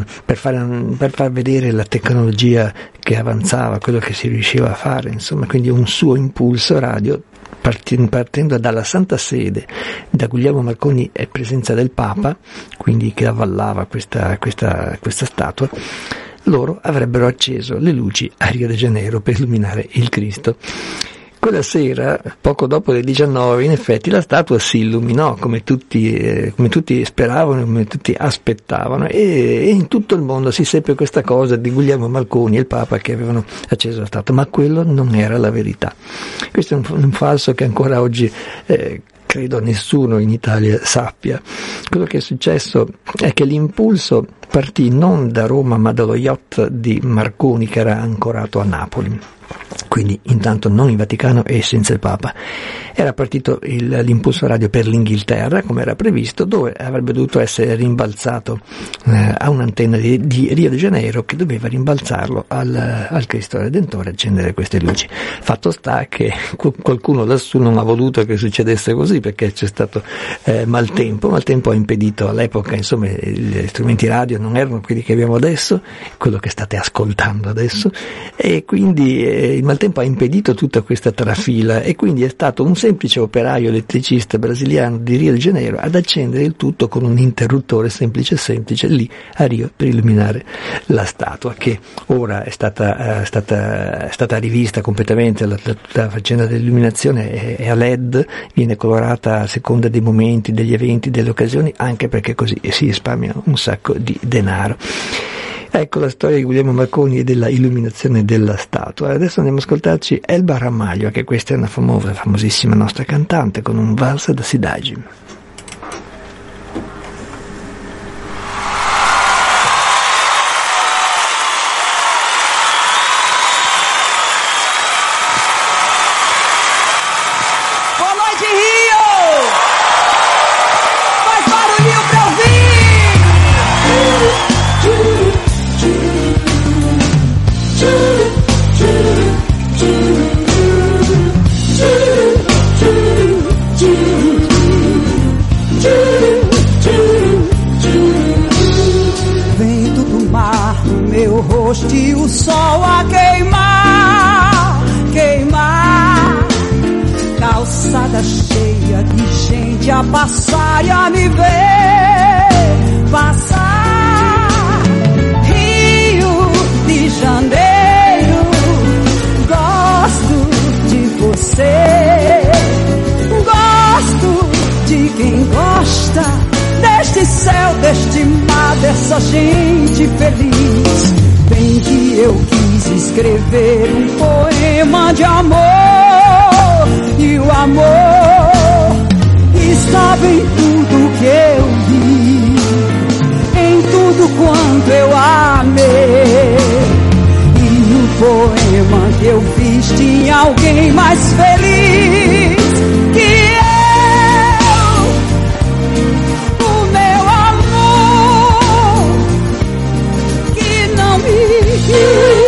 far vedere la tecnologia che avanzava, quello che si riusciva a fare, insomma, quindi un suo impulso radio partendo dalla Santa Sede, da Guglielmo Marconi e presenza del Papa, quindi che avvallava questa statua. Loro avrebbero acceso le luci a Rio de Janeiro per illuminare il Cristo. Quella sera, poco dopo le 19, in effetti la statua si illuminò come tutti speravano, come tutti aspettavano, e in tutto il mondo si seppe questa cosa di Guglielmo Marconi e il Papa che avevano acceso la statua, ma quello non era la verità. Questo è un falso che ancora oggi credo nessuno in Italia sappia. Quello che è successo è che l'impulso partì non da Roma ma dallo yacht di Marconi che era ancorato a Napoli. Quindi intanto non in Vaticano e senza il Papa. Era partito l'impulso radio per l'Inghilterra, come era previsto, dove avrebbe dovuto essere rimbalzato a un'antenna di Rio de Janeiro, che doveva rimbalzarlo al Cristo Redentore, accendere queste luci. Fatto sta che qualcuno lassù non ha voluto che succedesse così, perché c'è stato maltempo ha impedito all'epoca, insomma, gli strumenti radio non erano quelli che abbiamo adesso, quello che state ascoltando adesso, e quindi il maltempo ha impedito tutta questa trafila, e quindi è stato un semplice operaio elettricista brasiliano di Rio de Janeiro ad accendere il tutto con un interruttore semplice lì a Rio per illuminare la statua, che ora è stata rivista completamente. La faccenda dell'illuminazione è a LED, viene colorata a seconda dei momenti, degli eventi, delle occasioni, anche perché così si risparmia un sacco di denaro. Ecco la storia di Guglielmo Marconi e della illuminazione della statua. Adesso andiamo ad ascoltarci Elba Ramalho, che questa è una famosissima nostra cantante, con un valsa da Cidade. Boa noite, Rio! Faz barulhinho pra ouvir! cheia de gente a passar e a me ver passar. Rio de Janeiro, gosto de você, gosto de quem gosta deste céu, deste mar, dessa gente feliz. Bem que eu quis escrever um poema de amor, e o amor estava em tudo que eu vi, em tudo quanto eu amei. E no poema que eu fiz tinha alguém mais feliz que eu, o meu amor, que não me quis.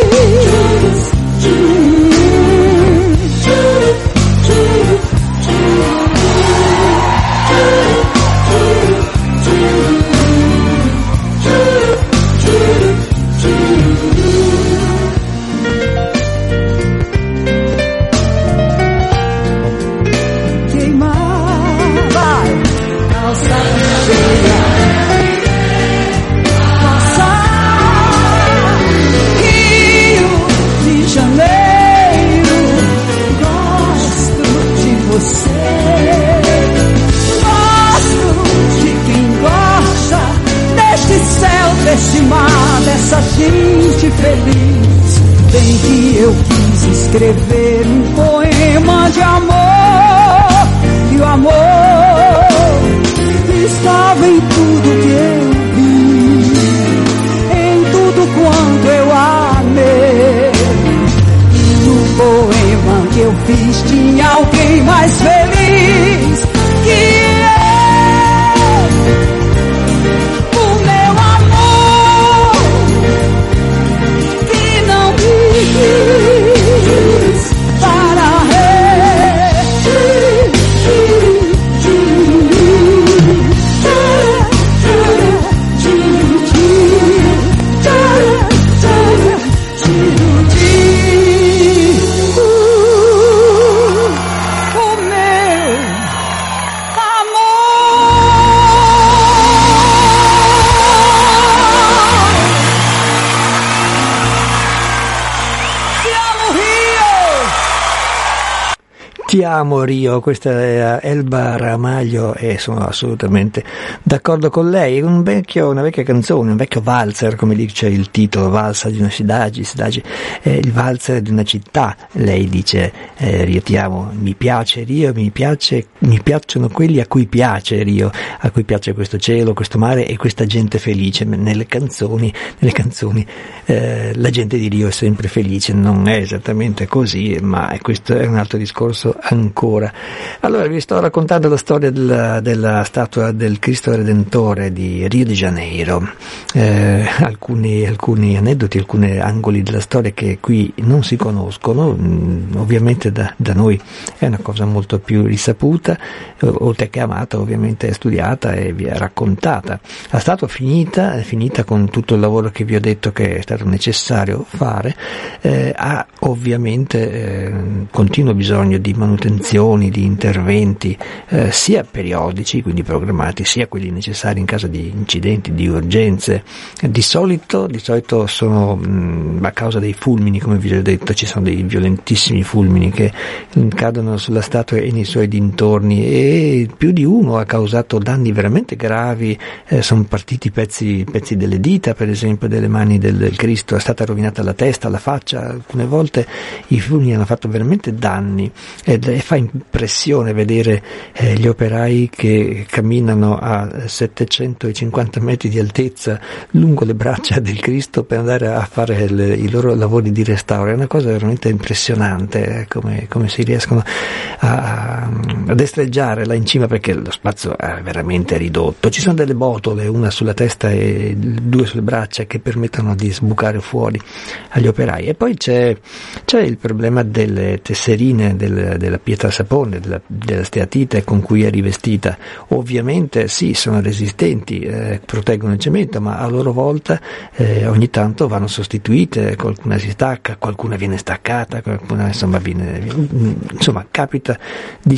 Deste mar, dessa gente feliz. Bem que eu quis escrever um poema de amor, e o amor estava em tudo que eu vi, em tudo quanto eu amei. E no poema que eu fiz tinha alguém mais feliz que Ti amo Rio, questa è Elba Ramalho e sono assolutamente d'accordo con lei. Una vecchia canzone, un vecchio valzer, come dice il titolo, valsa di una cidade, il valzer di una città. Lei dice Rio ti amo, mi piace Rio, mi piacciono quelli a cui piace Rio, a cui piace questo cielo, questo mare e questa gente felice. Nelle canzoni la gente di Rio è sempre felice, non è esattamente così, ma questo è un altro discorso ancora. Allora vi sto raccontando la storia della statua del Cristo Redentore di Rio de Janeiro, alcuni aneddoti, alcuni angoli della storia che qui non si conoscono. Ovviamente da noi è una cosa molto più risaputa, oltre che amata, ovviamente studiata e vi è raccontata. La statua è finita con tutto il lavoro che vi ho detto che è stato necessario fare, ha ovviamente continuo bisogno di manutenzioni, di interventi sia periodici, quindi programmati, sia quelli necessari in caso di incidenti, di urgenze. Di solito sono a causa dei fulmini, come vi ho detto, ci sono dei violentissimi fulmini che cadono sulla statua e nei suoi dintorni, e più di uno ha causato danni veramente gravi. Sono partiti pezzi delle dita, per esempio, delle mani del Cristo, è stata rovinata la testa, la faccia. Alcune volte i fulmini hanno fatto veramente danni, e fa impressione vedere gli operai che camminano a 750 metri di altezza lungo le braccia del Cristo per andare a fare i loro lavori di restauro. È una cosa veramente impressionante come si riescono a destreggiare là in cima, perché lo spazio è veramente ridotto. Ci sono delle botole, una sulla testa e due sulle braccia, che permettono di sbucare fuori agli operai. E poi c'è il problema delle tesserine, della pietra sapone, della steatite con cui è rivestita. Ovviamente sì, sono resistenti, proteggono il cemento, ma a loro volta ogni tanto vanno sostituite, qualcuna si stacca, qualcuna viene staccata, qualcuna insomma capita di sostituire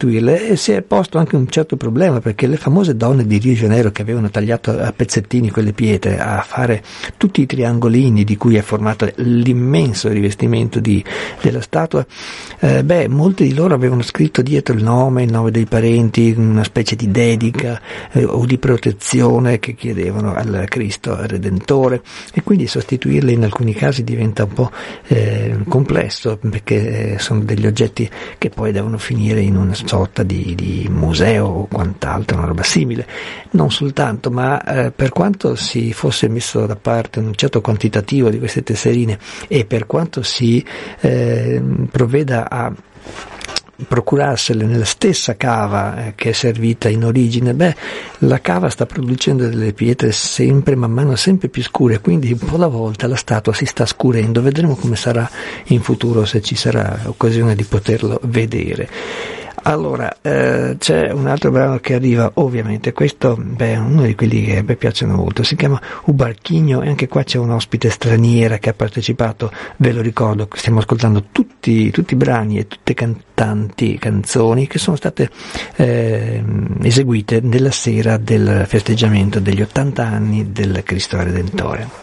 sostituirle, e si è posto anche un certo problema, perché le famose donne di Rio de Janeiro che avevano tagliato a pezzettini quelle pietre a fare tutti i triangolini di cui è formato l'immenso rivestimento della statua, molti di loro avevano scritto dietro il nome dei parenti, una specie di dedica o di protezione che chiedevano al Cristo Redentore, e quindi sostituirle in alcuni casi diventa un po' complesso, perché sono degli oggetti che poi devono finire in una sorta di museo o quant'altro, una roba simile. Non soltanto, ma per quanto si fosse messo da parte un certo quantitativo di queste tesserine e per quanto si provveda a procurarsele nella stessa cava che è servita in origine, la cava sta producendo delle pietre man mano sempre più scure, quindi un po' alla volta la statua si sta scurendo. Vedremo come sarà in futuro, se ci sarà occasione di poterlo vedere. Allora, c'è un altro brano che arriva, ovviamente, questo è uno di quelli che a me piacciono molto, si chiama U Barquinho, e anche qua c'è un'ospite straniera che ha partecipato, ve lo ricordo, stiamo ascoltando tutti i brani e tutte canzoni che sono state eseguite nella sera del festeggiamento degli 80 anni del Cristo Redentore.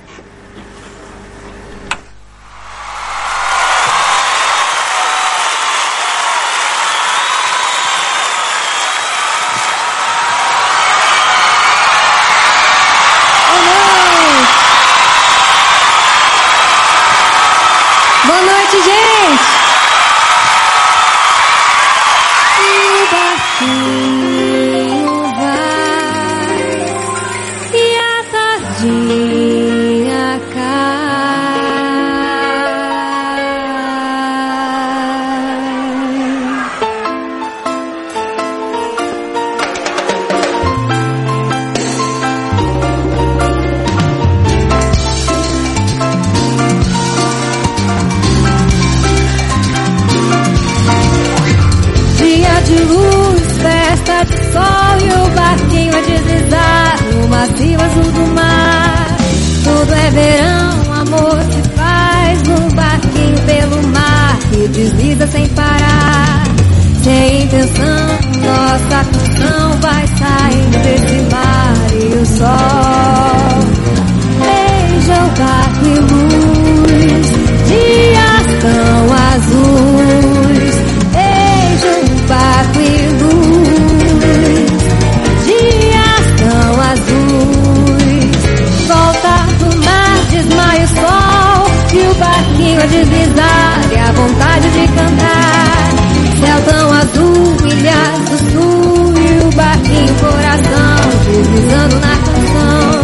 Desliza sem parar, sem intenção, nossa canção vai saindo desse mar e o sol beija o barco e luz, dias tão azuis, beija o barco e luz, dias tão azuis, volta do mar, desmaia o sol e o barquinho a deslizar e a vontade de cantar, céu tão azul, ilhas do sul e o barquinho coração deslizando na canção.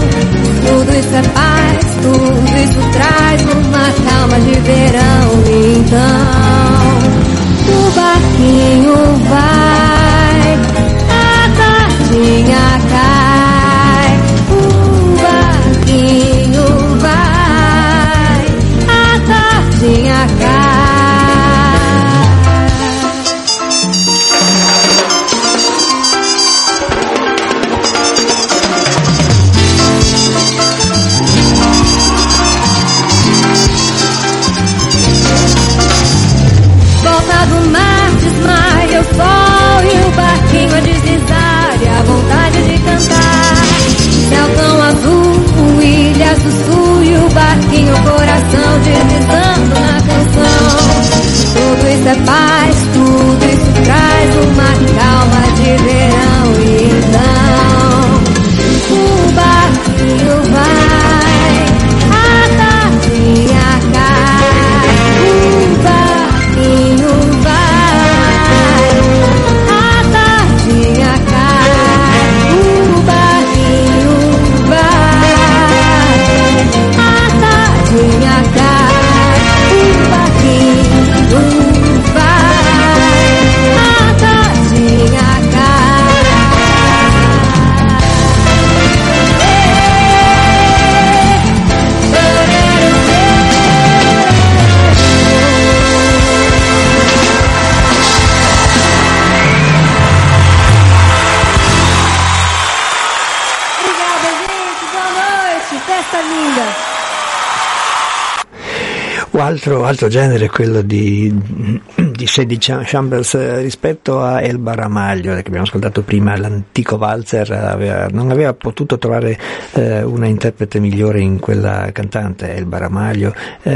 Altro genere, quello di Sadie Chambers rispetto a Elba Ramalho, che abbiamo ascoltato prima, l'antico valzer, non aveva potuto trovare una interprete migliore in quella cantante, Elba Ramalho,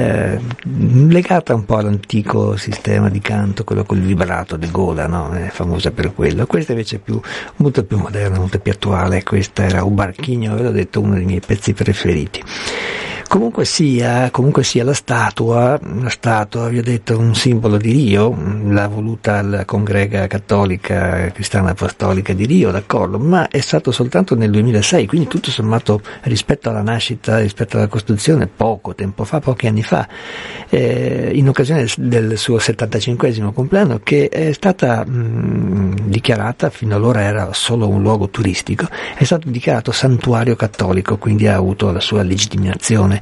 legata un po' all'antico sistema di canto, quello col vibrato di gola, no? È famosa per quello. Questa invece è molto più moderna, molto più attuale. Questa era Un barchino, ve l'ho detto, uno dei miei pezzi preferiti. Comunque sia la statua, vi ho detto, un simbolo di Rio, l'ha voluta la congrega cattolica cristiana apostolica di Rio, d'accordo, ma è stato soltanto nel 2006, quindi tutto sommato rispetto alla nascita, rispetto alla costruzione, poco tempo fa, pochi anni fa, in occasione del suo 75esimo compleanno, che è stata dichiarata, fino allora era solo un luogo turistico, è stato dichiarato santuario cattolico, quindi ha avuto la sua legittimazione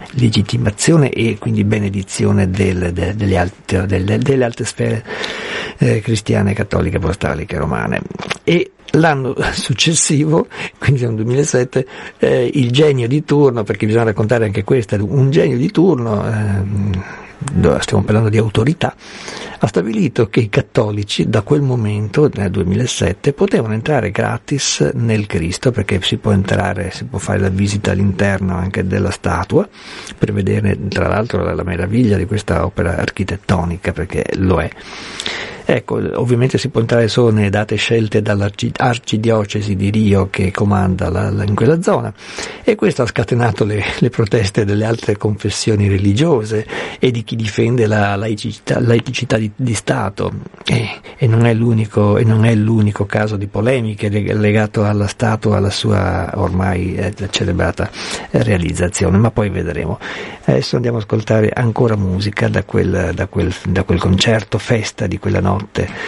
e quindi benedizione delle alte sfere cristiane, cattoliche, apostoliche, romane. E l'anno successivo, quindi nel 2007, il genio di turno, perché bisogna raccontare anche questo, un genio di turno, stiamo parlando di autorità, ha stabilito che i cattolici da quel momento, nel 2007, potevano entrare gratis nel Cristo, perché si può fare la visita all'interno anche della statua, per vedere tra l'altro la meraviglia di questa opera architettonica, perché lo è. Ecco, ovviamente si può entrare solo nelle date scelte dall'arcidiocesi di Rio, che comanda in quella zona, e questo ha scatenato le proteste delle altre confessioni religiose e di chi difende la laicità di Stato, e non è l'unico caso di polemiche legato alla statua, alla sua ormai celebrata realizzazione, ma poi vedremo. Adesso andiamo ad ascoltare ancora musica da quel concerto festa di quella notte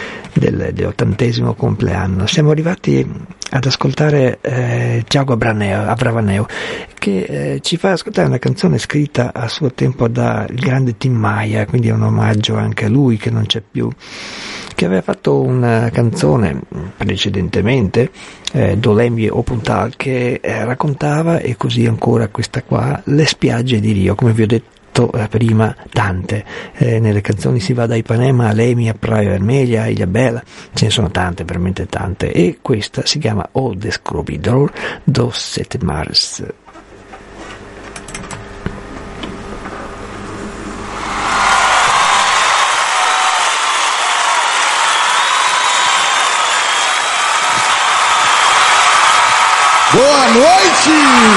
dell'80° compleanno. Siamo arrivati ad ascoltare Tiago Abravanel, che ci fa ascoltare una canzone scritta a suo tempo dal grande Tim Maia, quindi è un omaggio anche a lui che non c'è più, che aveva fatto una canzone precedentemente, Dolemi o Puntal, che raccontava, e così ancora questa qua, le spiagge di Rio, come vi ho detto prima, tante, nelle canzoni si va da Ipanema a Lemia, Praia Vermelha, Ilhabela, ce ne sono tante, veramente tante, e questa si chiama O Descobridor dos Sete Mares. Boa noite!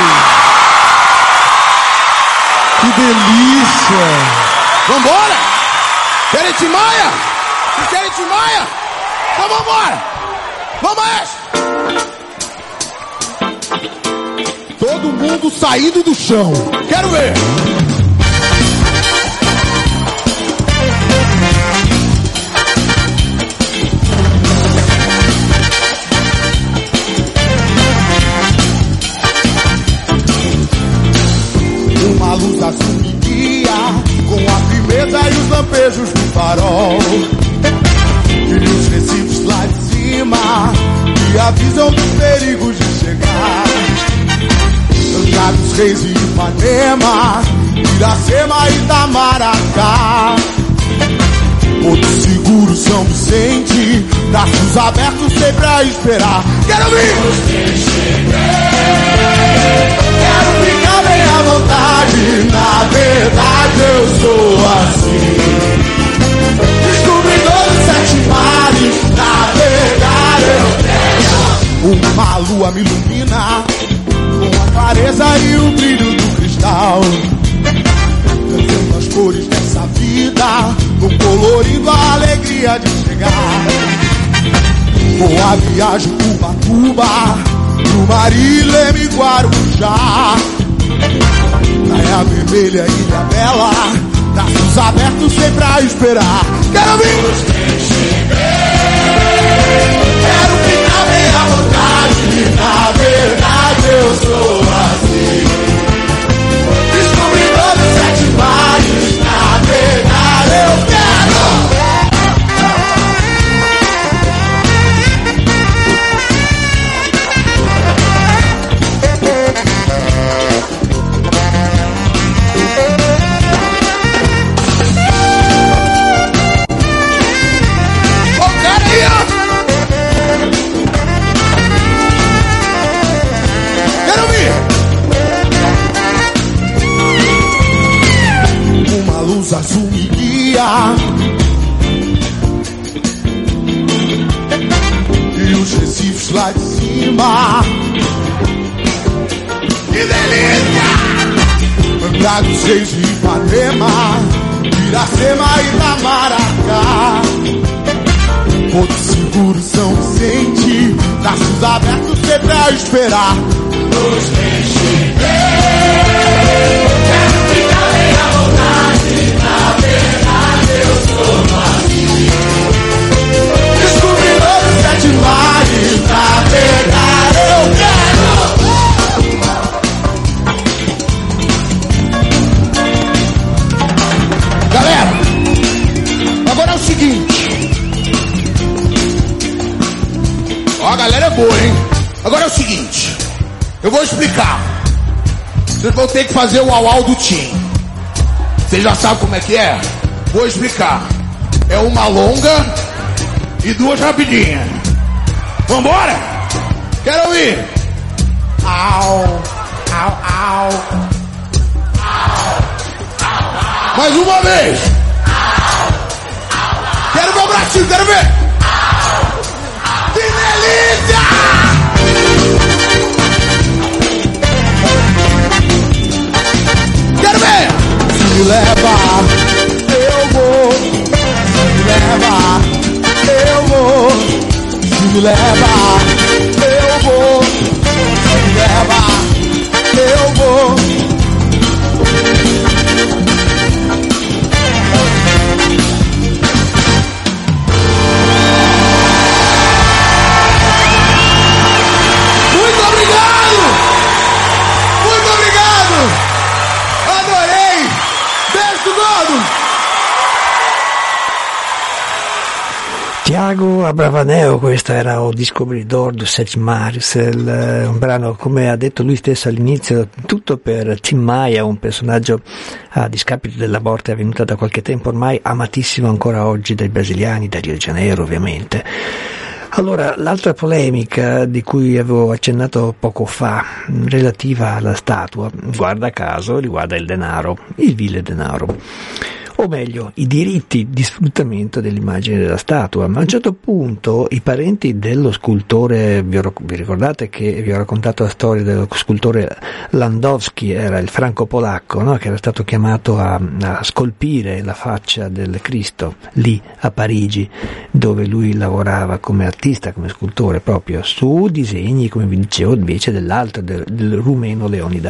Que delícia! Vambora! Querem Tim Maia? Vocês querem Tim Maia? Então vambora! Vamos a essa! Todo mundo saindo do chão. Quero ver! Uma luz azul me guia, com a firmeza e os lampejos do farol. E os recifes lá de cima me avisam dos perigos de chegar. Andrados, Reis e Ipanema, Iracema e Itamaracá. Porto Seguro, São Vicente, braços abertos sempre a esperar. Quero vir! Quero ficar bem à vontade, na verdade eu sou assim. Descobridor dos 7 mares, navegar eu quero. Uma lua me ilumina, com a clareza e o brilho do cristal. Cantando as cores dessa vida, no colorido a alegria de chegar. Vou a viagem Ubatuba, pro Marilema e Guarujá. Praia Vermelha, Ilhabela, braços abertos sempre a esperar. Quero vir! Quero ficar bem à vontade, na verdade eu sou assim. Descobridor dos 7 mares, navegar eu quero. luz azul me guia e os recifes lá de cima. Que delícia! Andar dos Reis de Ipanema, Iracema e Itamaracá, Porto Seguro, São Vicente, braços abertos sempre a esperar. Nos deixe ver, quero ficar bem à vontade, na verdade eu sou vazio. Descobridor dos 7 mares, na verdade eu quero. Galera, agora é o seguinte. Ó, a galera é boa, hein? Agora é o seguinte. Eu vou explicar. Vocês vão ter que fazer o au-au do Tim. Vocês já sabem como é que é? Vou explicar. É uma longa e 2 rapidinhas. Vambora? Quero ouvir. Au, au, au. Mais uma vez. Quero ver o bracinho, quero ver. Que delícia! Quero ver. Se me leva, eu vou. Se me leva, eu vou. Se me leva, eu vou. Se me leva, eu vou. Tiago Abravanel, questo era O Descobridor dos 7 Mares, un brano, come ha detto lui stesso all'inizio, tutto per Tim Maia, un personaggio a discapito della morte avvenuta da qualche tempo ormai, amatissimo ancora oggi dai brasiliani, da Rio de Janeiro ovviamente. Allora, l'altra polemica di cui avevo accennato poco fa, relativa alla statua, guarda caso, riguarda il denaro, il vile denaro. O meglio, i diritti di sfruttamento dell'immagine della statua. Ma a un certo punto i parenti dello scultore, vi ricordate che vi ho raccontato la storia dello scultore Landowski, era il franco-polacco, no? Che era stato chiamato a scolpire la faccia del Cristo lì a Parigi, dove lui lavorava come artista, come scultore proprio, su disegni, come vi dicevo, invece dell'altro, del rumeno Leonida.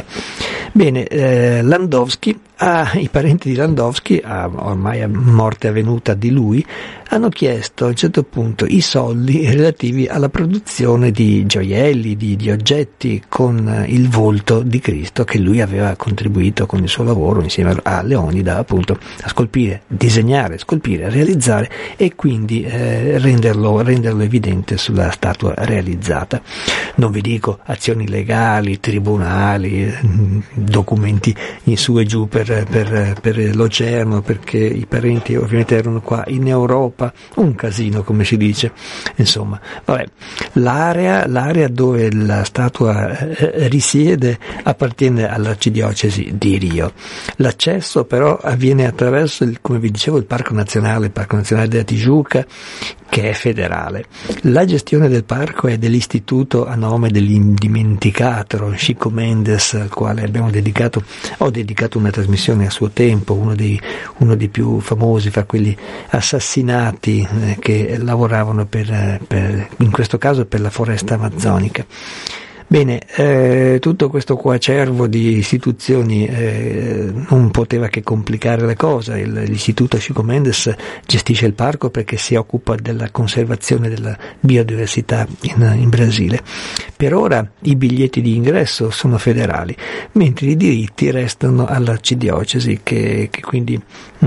Bene, Landowski, i parenti di Landowski, ormai a morte avvenuta di lui, hanno chiesto a un certo punto i soldi relativi alla produzione di gioielli, di oggetti con il volto di Cristo che lui aveva contribuito con il suo lavoro insieme a Leonida appunto a scolpire, disegnare, scolpire, realizzare e quindi renderlo evidente sulla statua realizzata. Non vi dico azioni legali, tribunali, documenti in su e giù per l'oceano, perché i parenti ovviamente erano qua in Europa, un casino come si dice. Insomma, vabbè, l'area dove la statua risiede appartiene all'arcidiocesi di Rio. L'accesso però avviene attraverso come vi dicevo, il Parco Nazionale della Tijuca, che è federale. La gestione del parco è dell'istituto a nome dell'indimenticato Chico Mendes, al quale ho dedicato una trasmissione a suo tempo, uno dei più famosi fra quelli assassinati che lavoravano in questo caso per la foresta amazzonica. Bene, tutto questo coacervo di istituzioni non poteva che complicare le cose. L'Istituto Chico Mendes gestisce il parco perché si occupa della conservazione della biodiversità in Brasile. Per ora i biglietti di ingresso sono federali, mentre i diritti restano all'arcidiocesi che quindi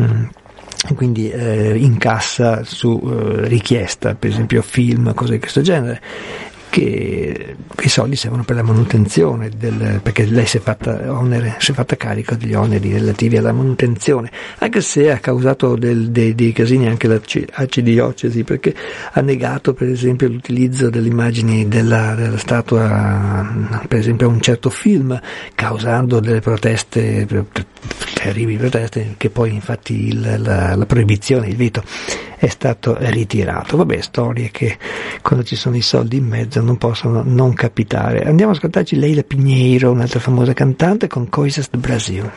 incassa su richiesta, per esempio film, cose di questo genere, che i soldi servono per la manutenzione perché lei si è fatta carico degli oneri relativi alla manutenzione, anche se ha causato dei casini anche l'arcidiocesi, perché ha negato per esempio l'utilizzo delle immagini della statua per esempio a un certo film, causando delle proteste terribili proteste, che poi infatti la proibizione, il veto è stato ritirato. Vabbè, storie che quando ci sono i soldi in mezzo non possono non capitare. Andiamo a ascoltarci Leila Pinheiro, un'altra famosa cantante, con Coisas do Brasil.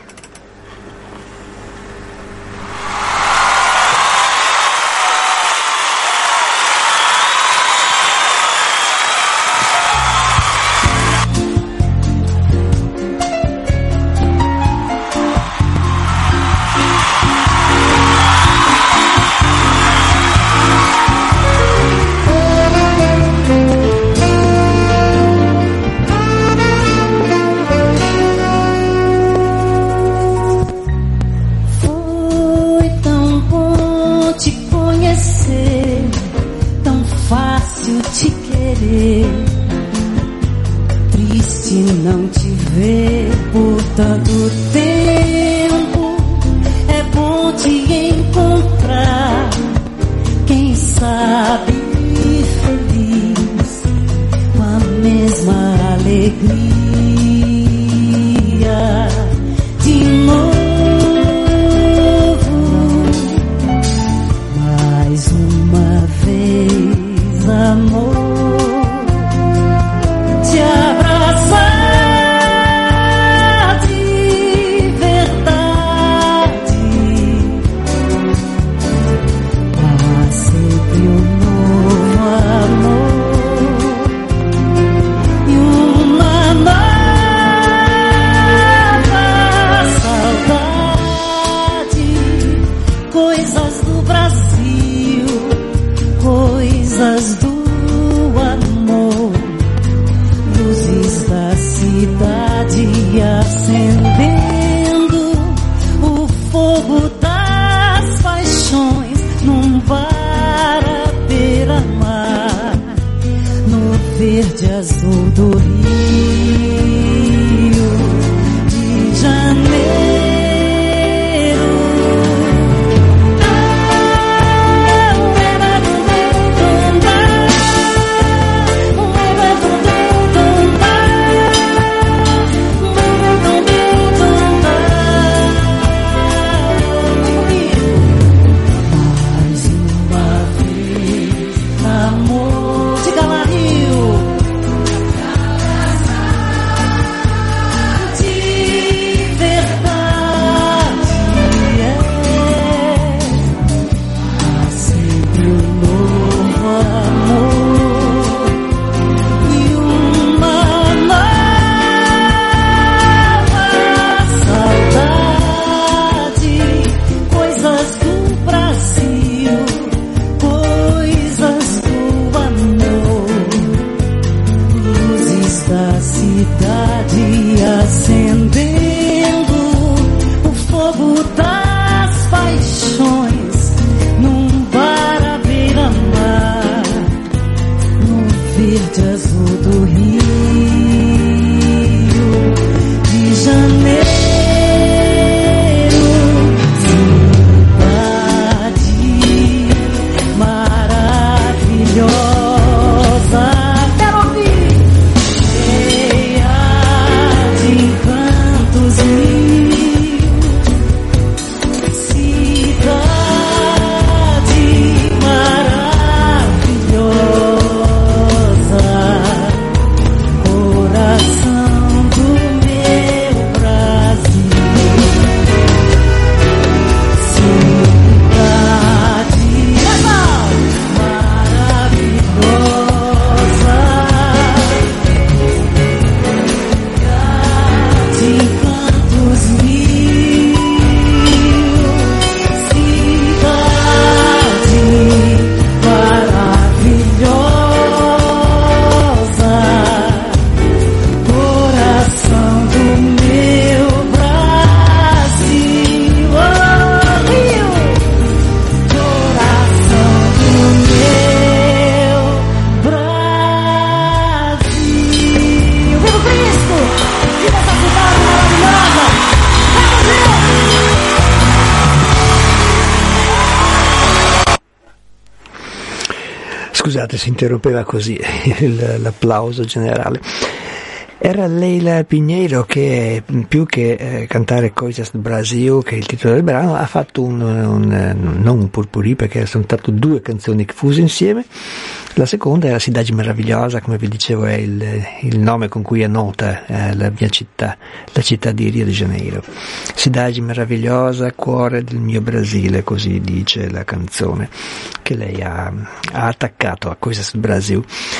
Scusate, si interrompeva così l'applauso generale. Era Leila Pinheiro che più che cantare Coisas do Brasil, che è il titolo del brano, ha fatto non un purpurì, perché sono state 2 canzoni fuse insieme. La seconda è la Cidade Maravilhosa, come vi dicevo è il nome con cui è nota la mia città, la città di Rio de Janeiro. Cidade Maravilhosa, cuore del mio Brasile, così dice la canzone che lei ha attaccato a Coisas do Brasil.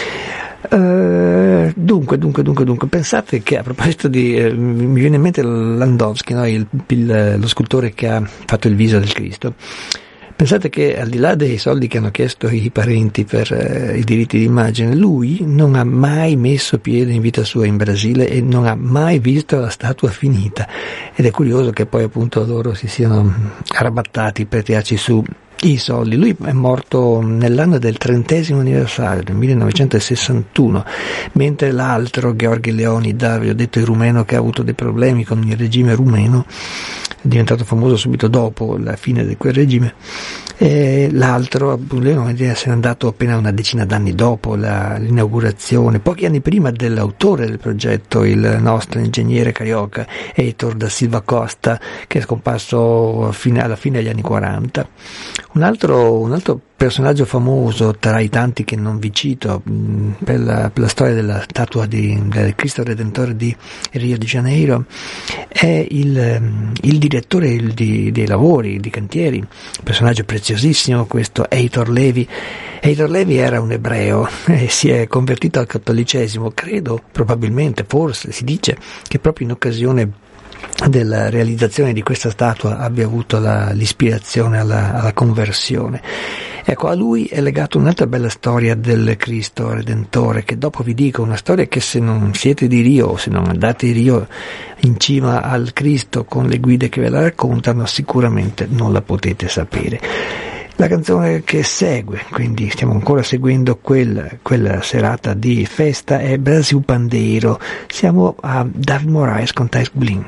Dunque, pensate che a proposito di mi viene in mente Landowski, no? Lo scultore che ha fatto il viso del Cristo. Pensate che al di là dei soldi che hanno chiesto i parenti per i diritti d'immagine, lui non ha mai messo piede in vita sua in Brasile e non ha mai visto la statua finita, ed è curioso che poi appunto loro si siano arrabattati per tirarci su i soldi. Lui è morto nell'anno del 30° anniversario, del 1961, mentre l'altro, Gheorghe Leonida, vi ho detto il rumeno che ha avuto dei problemi con il regime rumeno, è diventato famoso subito dopo la fine di quel regime, e l'altro, Leonida, se n'è andato appena una decina d'anni dopo l'inaugurazione, pochi anni prima dell'autore del progetto, il nostro ingegnere carioca Heitor da Silva Costa, che è scomparso alla fine degli anni 40. Un altro personaggio famoso tra i tanti che non vi cito per la storia della statua del Cristo Redentore di Rio de Janeiro è il direttore dei lavori, di cantieri, personaggio preziosissimo questo Heitor Levi. Heitor Levi era un ebreo e si è convertito al cattolicesimo, credo, probabilmente, forse si dice che proprio in occasione della realizzazione di questa statua abbia avuto l'ispirazione alla conversione. Ecco, a lui è legata un'altra bella storia del Cristo Redentore, che dopo vi dico, una storia che se non siete di Rio o se non andate di Rio in cima al Cristo con le guide che ve la raccontano, sicuramente non la potete sapere. La canzone che segue, quindi stiamo ancora seguendo quella serata di festa, è Brasil Pandeiro. Siamo a David Moraes con Thais Blin.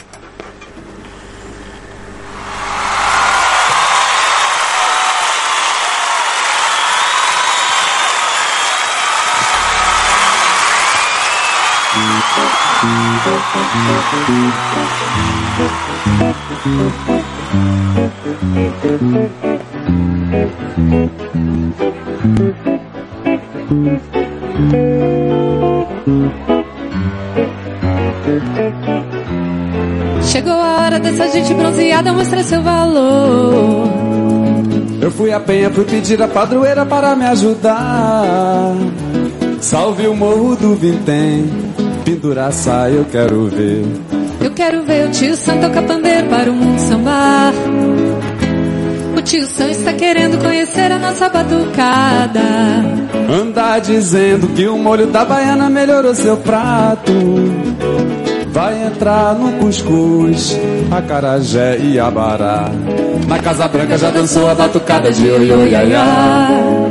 Chegou a hora dessa gente bronzeada mostrar seu valor. Eu fui à penha, fui pedir a padroeira para me ajudar. Salve o morro do Vintém, pendurar saia, eu quero ver. Eu quero ver o tio Sam tocar pandeiro para o mundo sambar. O tio Sam está querendo conhecer a nossa batucada. Anda dizendo que o molho da baiana melhorou seu prato. Vai entrar no cuscuz, acarajé e abará. Na Casa Branca já dançou a batucada de ioiô-iaiá.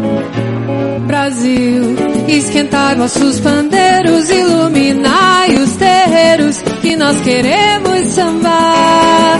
Brasil, esquentai vossos pandeiros, iluminai os terreiros, que nós queremos sambar.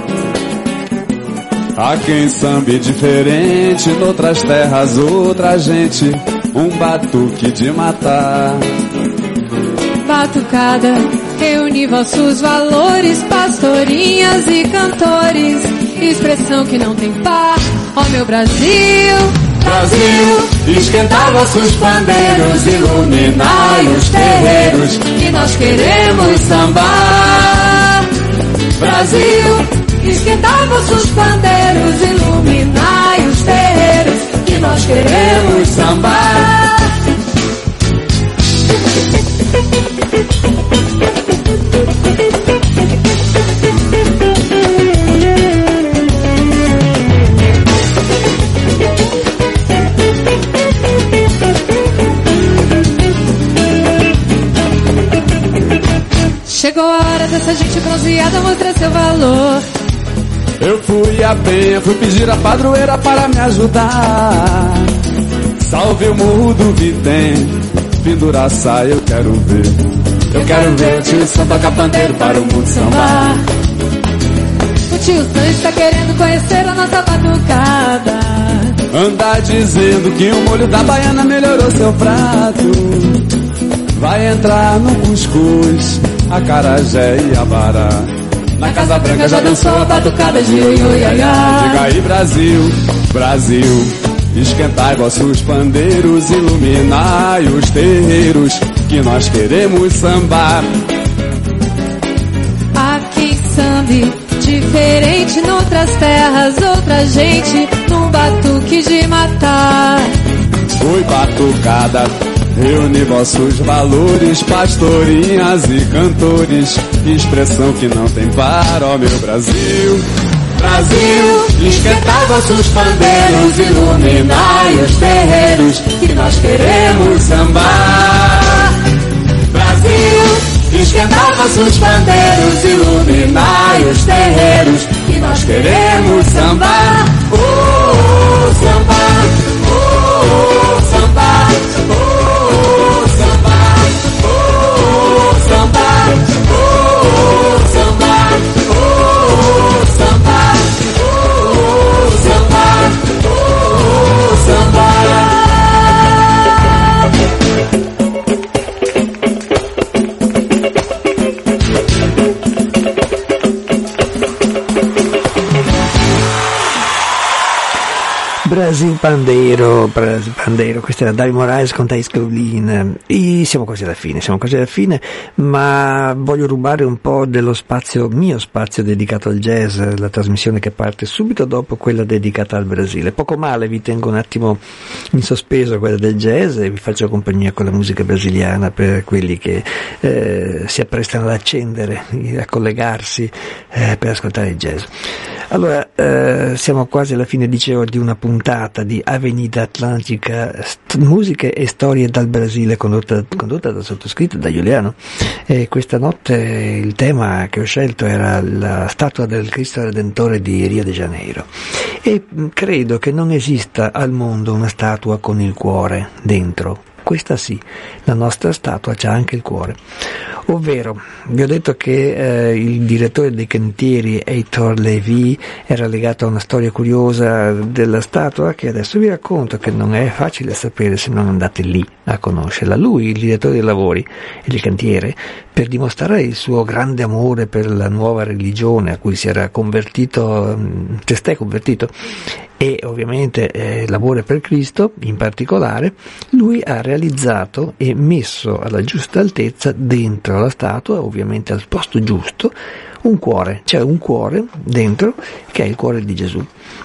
Há quem sambe diferente, noutras terras outra gente, um batuque de matar. Batucada, reuni vossos valores, pastorinhas e cantores, expressão que não tem par, ó meu Brasil. Brasil, esquentai vossos pandeiros, iluminai os terreiros, que nós queremos sambar. Brasil, esquentai vossos pandeiros, iluminai os terreiros, que nós queremos sambar. Chegou a hora dessa gente bronzeada mostrar seu valor. Eu fui à penha, fui pedir a padroeira para me ajudar. Salve o morro do Vintém, pendurar a saia, eu quero ver. Eu quero ver o tio Sam tocar pandeiro para o mundo sambar. O tio Sam está querendo conhecer a nossa batucada. Anda dizendo que o molho da baiana melhorou seu prato. vai entrar no cuscuz, acarajé e abará. Na Casa Branca já dançou a batucada de ioiô-iaiá. Diga aí, Brasil, Brasil, esquentai vossos pandeiros, iluminai os terreiros, que nós queremos sambar. Aqui em Sambi, diferente noutras terras, outra gente, num batuque de matar. Oi, batucada, reúne vossos valores, pastorinhas e cantores, expressão que não tem par, ó meu Brasil. Brasil, esquentai vossos pandeiros, iluminai os terreiros, que nós queremos sambar. Brasil, esquentai vossos pandeiros, iluminai os terreiros, que nós queremos sambar. Sambar, sambar, sambar, sambar, sambar, sambar, sambar. Brasil Pandeiro, questa era David Moraes con Thais Kaolin. E siamo quasi alla fine, ma voglio rubare un po' dello spazio, mio spazio dedicato al jazz, la trasmissione che parte subito dopo quella dedicata al Brasile. Poco male, vi tengo un attimo in sospeso quella del jazz e vi faccio compagnia con la musica brasiliana per quelli che si apprestano ad accendere, a collegarsi per ascoltare il jazz. Allora, siamo quasi alla fine, dicevo, di una puntata di Avenida Atlantica, musiche e storie dal Brasile, condotta dal sottoscritto, da Giuliano. E questa notte il tema che ho scelto era la statua del Cristo Redentore di Rio de Janeiro. E credo che non esista al mondo una statua con il cuore dentro. Questa sì, la nostra statua c'ha anche il cuore. Ovvero, vi ho detto che il direttore dei cantieri, Heitor Levy, era legato a una storia curiosa della statua che adesso vi racconto, che non è facile sapere se non andate lì a conoscerla. Lui, il direttore dei lavori e del cantiere, per dimostrare il suo grande amore per la nuova religione a cui si era convertito, testé convertito, e ovviamente l'amore per Cristo in particolare, lui ha realizzato e messo alla giusta altezza dentro la statua, ovviamente al posto giusto, un cuore. C'è un cuore dentro che è il cuore di Gesù,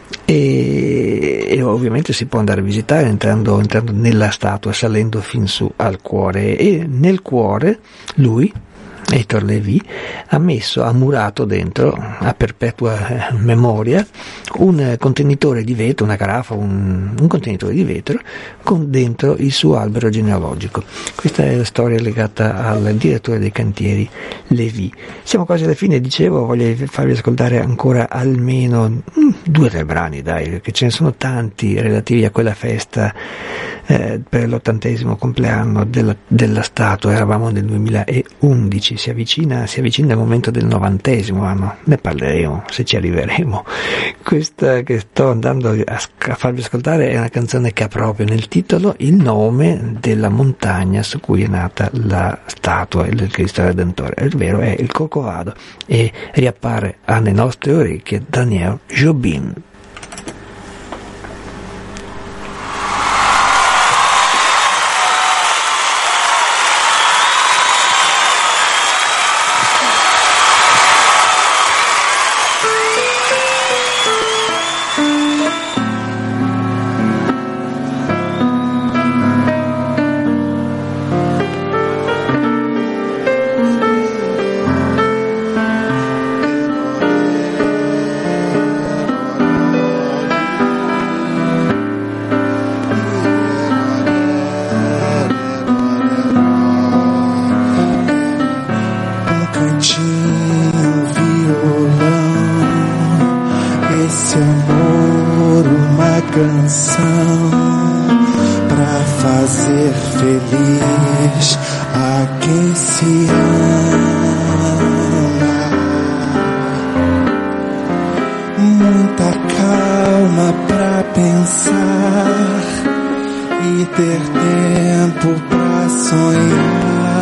e ovviamente si può andare a visitare entrando nella statua, salendo fin su al cuore, e nel cuore lui, Heitor Levy, ha murato dentro, a perpetua memoria, un contenitore di vetro, una carafa, un contenitore di vetro con dentro il suo albero genealogico. Questa è la storia legata al direttore dei cantieri Levy. Siamo quasi alla fine, dicevo, voglio farvi ascoltare ancora almeno 2 o 3 brani, dai, perché ce ne sono tanti relativi a quella festa per l'80° compleanno della statua. Eravamo nel 2011, si avvicina il momento del 90° anno, ne parleremo se ci arriveremo. Questa che sto andando a farvi ascoltare è una canzone che ha proprio nel titolo il nome della montagna su cui è nata la statua del Cristo Redentore, ovvero è il Corcovado, e riappare alle nostre orecchie Daniel Jobim. Ter tempo pra sonhar.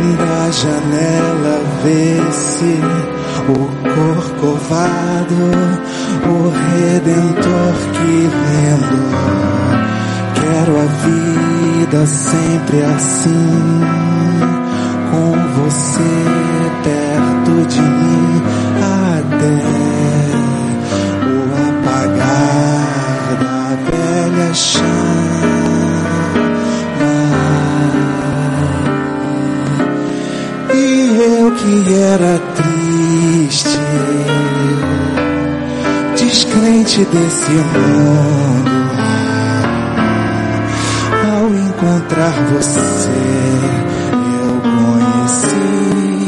Da janela vê-se o Corcovado, o Redentor que vendo. Quero a vida sempre assim, com você perto de mim, até o apagar da velha chama. E eu que era triste, descrente desse mundo, ao encontrar você eu conheci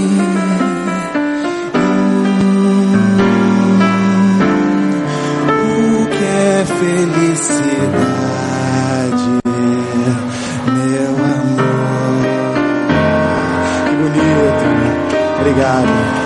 o que é felicidade, meu amor. Que bonito, obrigado.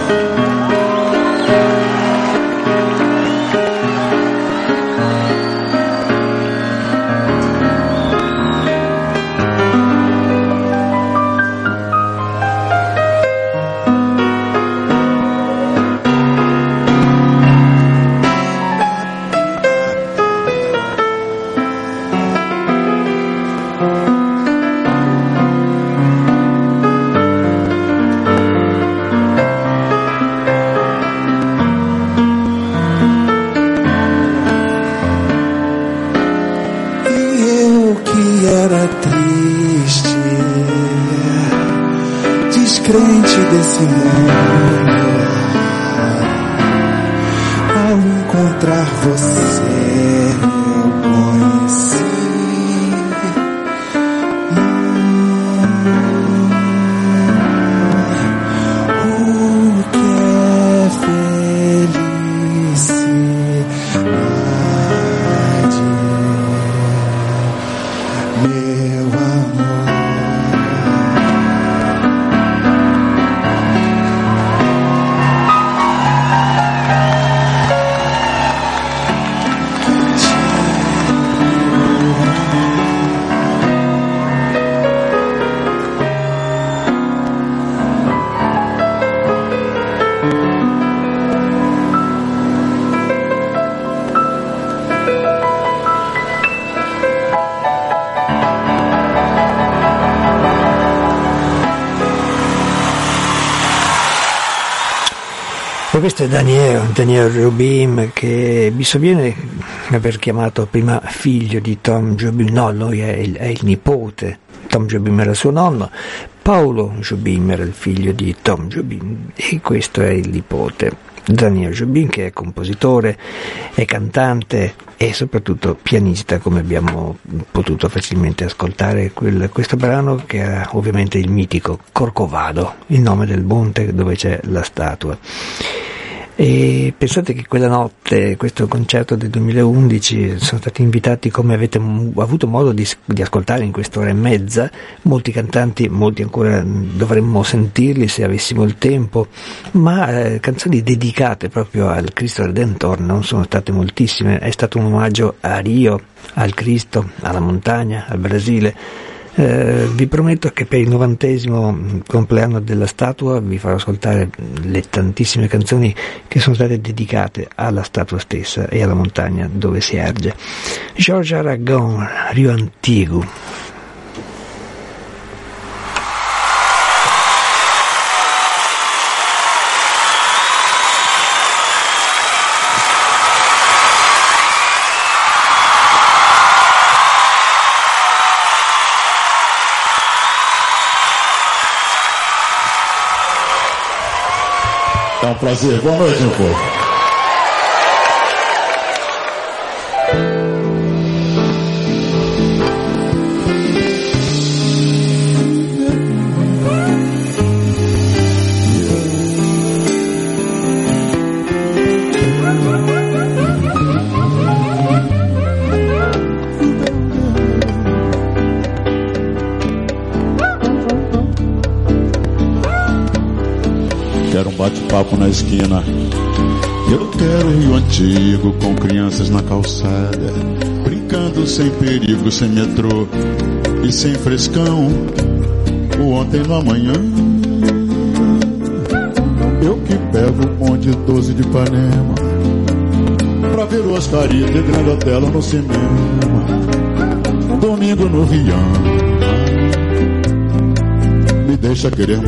Crente desse mundo, ao encontrar você eu conheci o que é felicidade, meu amor. Questo è Daniel Jobim, che mi sovviene aver chiamato prima figlio di Tom Jobim. No, lui è il nipote. Tom Jobim era suo nonno, Paolo Jobim era il figlio di Tom Jobim e questo è il nipote. Daniel Jobim, che è compositore, è cantante e soprattutto pianista, come abbiamo potuto facilmente ascoltare questo brano, che era ovviamente il mitico Corcovado, il nome del monte dove c'è la statua. E pensate che quella notte, questo concerto del 2011, sono stati invitati, come avete avuto modo di ascoltare in quest'ora e mezza, molti cantanti, molti ancora dovremmo sentirli se avessimo il tempo, ma canzoni dedicate proprio al Cristo Redentor non sono state moltissime. È stato un omaggio a Rio, al Cristo, alla montagna, al Brasile. Vi prometto che per il 90° compleanno della statua vi farò ascoltare le tantissime canzoni che sono state dedicate alla statua stessa e alla montagna dove si erge. George Aragon, Rio Antigo. É um prazer. Boa noite, meu povo. Quero um bate-papo na esquina. Eu quero Rio Antigo com crianças na calçada, brincando sem perigo, sem metrô e sem frescão. O ontem no amanhã Eu que pego o bonde 12 de Ipanema pra ver o Oscarito de grande tela no cinema. Domingo no Rian, me deixa querer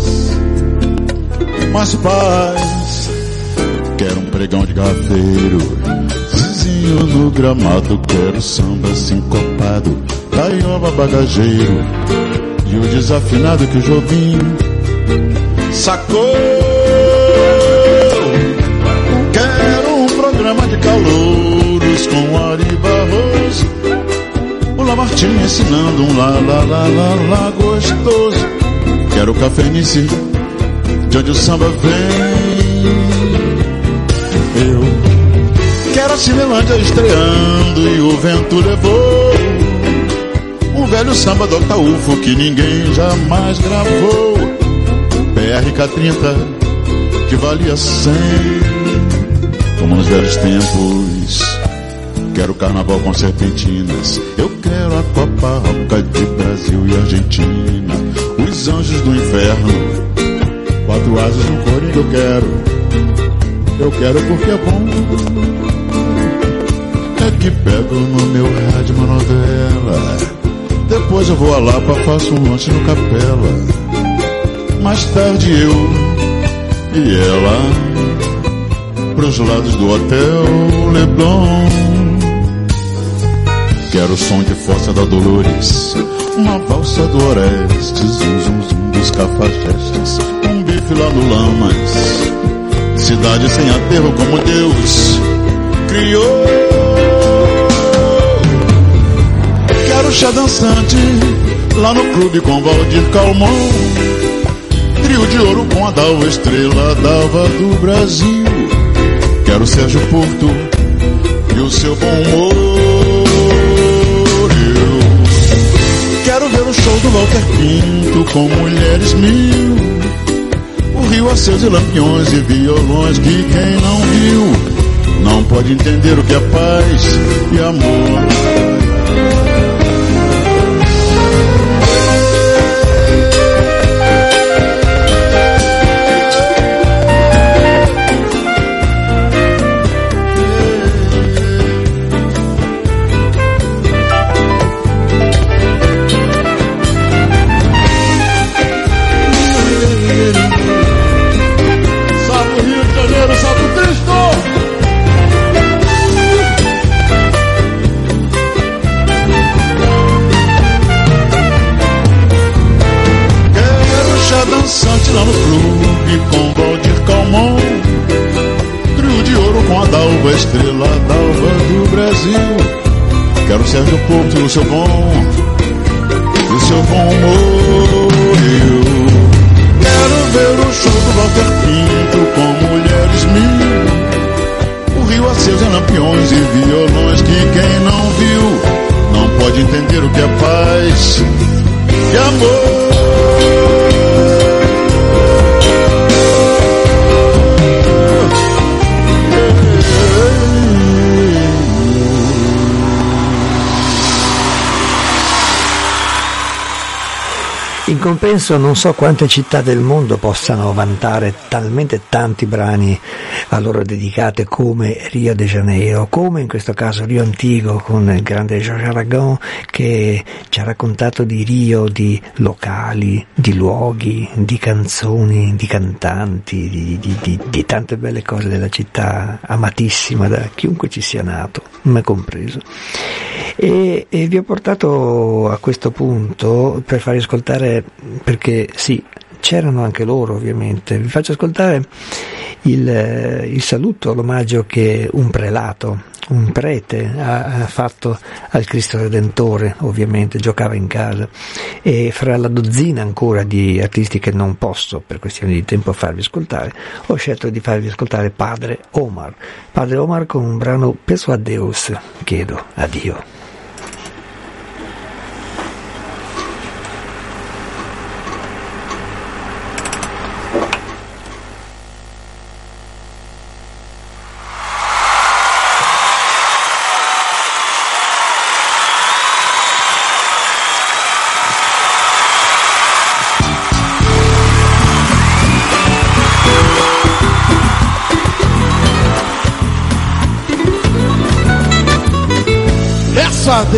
mais paz. Quero um pregão de garrafeiro, vizinho no gramado. Quero samba sincopado, taioba bagageiro e o desafinado que o Jobim sacou. Quero um programa de calouros com Ari Barroso, o Lamartine ensinando um lá gostoso. Quero cafenice de onde o samba vem. Eu quero a Cinelândia estreando e o vento levou um velho samba do Ataúfo que ninguém jamais gravou. PRK-30 que valia 100, como nos velhos tempos. Quero carnaval com serpentinas, eu quero a Copa Roca de Brasil e Argentina. Os anjos do inferno, 4 asas no corinho eu quero porque é bom. É que pego no meu rádio uma novela, depois eu vou a Lapa, faço um lanche no Capela. Mais tarde eu e ela pros lados do Hotel Leblon. Quero o som de Fossa da Dolores, uma valsa do Orestes, zum zum zum dos cafajestes, um bife lá no Lamas. Cidade sem aterro como Deus criou. Quero chá dançante lá no clube com Valdir Calmon. Trio de ouro com a Dalva, estrela d'alva do Brasil. Quero Sérgio Porto e o seu bom humor. Eu quero ver o show do Walter Pinto com mulheres 1000. O Rio aceso e lampiões e violões que quem não viu não pode entender o que é paz e amor. Lá no clube com Valdir Calmon, trio de ouro com a Dalva, estrela d'alva do Brasil. Quero Sérgio Porto e o seu bom humor. Eu quero ver o show do Walter Pinto com mulheres 1000. O Rio aceso em lampiões e violões que quem não viu não pode entender o que é paz e amor. In compenso non so quante città del mondo possano vantare talmente tanti brani a loro dedicate come Rio de Janeiro, come in questo caso Rio Antico con il grande Georges Aragon che ci ha raccontato di Rio, di locali, di luoghi, di canzoni, di cantanti, di tante belle cose della città amatissima da chiunque ci sia nato, me compreso. E vi ho portato a questo punto per farvi ascoltare, perché sì, c'erano anche loro ovviamente, vi faccio ascoltare il saluto, l'omaggio che un prelato, un prete ha fatto al Cristo Redentore, ovviamente giocava in casa, e fra la dozzina ancora di artisti che non posso per questioni di tempo farvi ascoltare, ho scelto di farvi ascoltare Padre Omar con un brano Peso a Deus, chiedo a Dio. Peço a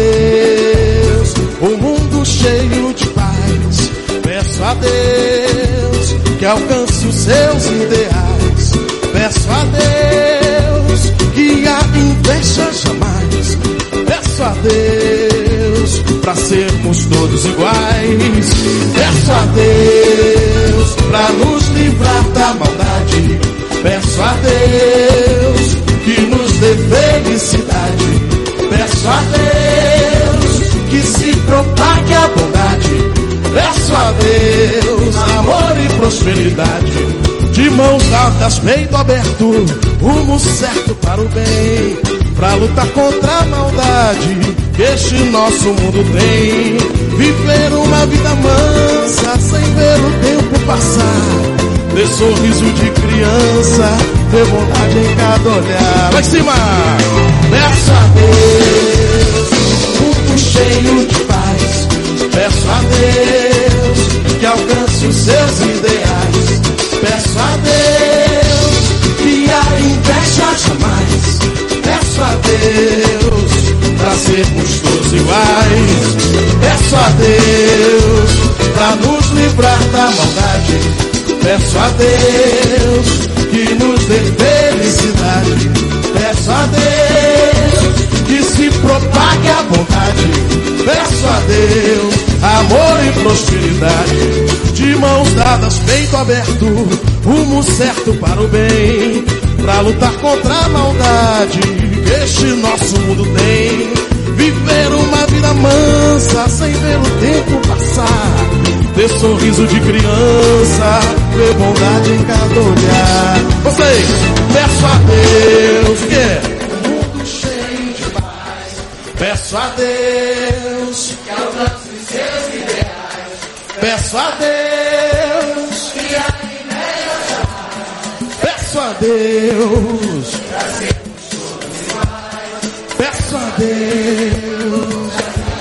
Deus um mundo cheio de paz. Peço a Deus que alcance os seus ideais. Peço a Deus que a inveja jamais. Peço a Deus pra sermos todos iguais. Peço a Deus pra nos livrar da maldade. Peço a Deus que nos dê felicidade. Peço a Deus que se propague a bondade. Peço a Deus amor e prosperidade. De mãos dadas, peito aberto, rumo certo para o bem, pra lutar contra a maldade que este nosso mundo tem. Viver uma vida mansa sem ver o tempo passar. Ter sorriso de criança, ter bondade em cada olhar. Lá em cima! Peço a Deus um mundo cheio de paz. Peço a Deus que alcance os seus ideais. Peço a Deus que a inveja jamais. Peço a Deus pra sermos todos iguais. Peço a Deus pra nos livrar da maldade. Peço a Deus que nos dê felicidade. Peço a Deus que se propague a bondade. Peço a Deus amor e prosperidade. De mãos dadas, peito aberto, rumo certo para o bem, pra lutar contra a maldade que este nosso mundo tem. Viver uma vida mansa sem ver o tempo passar. Ter sorriso de criança, ter bondade em cada olhar. Vocês, peço a Deus que um mundo cheio de paz. Peço a Deus que alcance os seus ideais. Peço a Deus que a inveja jamais. Peço a Deus pra sermos todos iguais. Peço a Deus,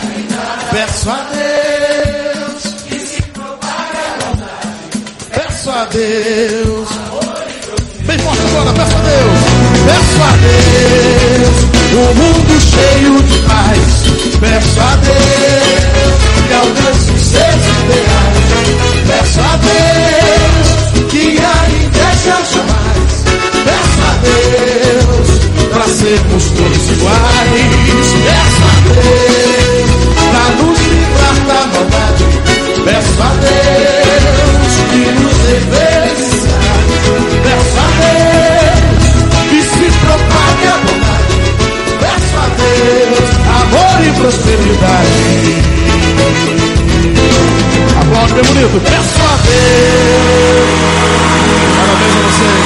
peço a Deus que se propague a bondade. Peço a Deus, bem forte agora, peço a Deus. Peço a Deus um mundo cheio de paz. Peço a Deus que alcance os seus ideais. Peço a Deus que a inveja jamais. Peço a Deus pra sermos todos iguais. Peço a Deus pra nos livrar da maldade. Peço a Deus que nos dê felicidade. Peço a Deus que se propague a bondade. Peço a Deus amor e prosperidade. Aplaude bem bonito. Peço a Deus. Parabéns a vocês.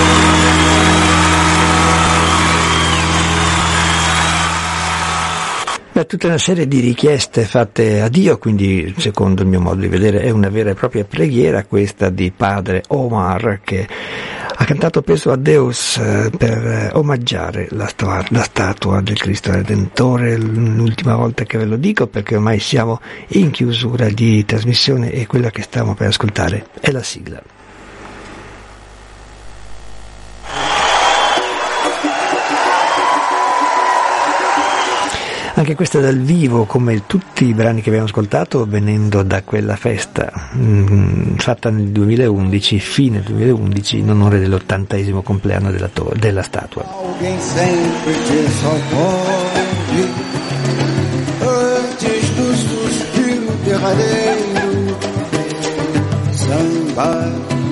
Tutta una serie di richieste fatte a Dio, quindi secondo il mio modo di vedere è una vera e propria preghiera questa di padre Omar, che ha cantato penso a Deus per omaggiare la statua del Cristo Redentore. L'ultima volta che ve lo dico, perché ormai siamo in chiusura di trasmissione e quella che stiamo per ascoltare è la sigla. Anche questa dal vivo, come tutti i brani che abbiamo ascoltato, venendo da quella festa fatta nel 2011, fine 2011, in onore dell'80° compleanno della statua. Alguém sempre te socorre antes do suspiro derradeiro. Samba,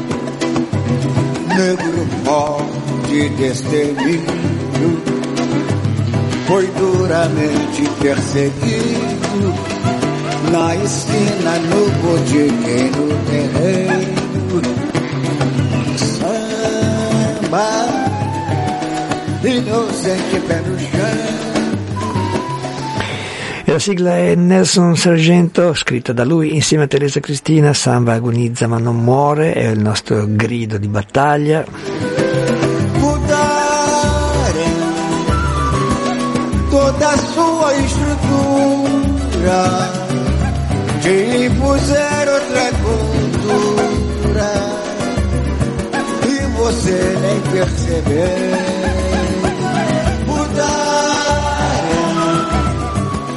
negro forte destemido, foi duramente perseguido na esquina, no botiquim, no terreiro. Samba, inocente pé no chão. E la sigla è Nelson Sargento, scritta da lui insieme a Teresa Cristina. Samba agonizza ma non muore, è il nostro grido di battaglia. Toda a sua estrutura, te impuser outra cultura e você nem perceber. Mudaram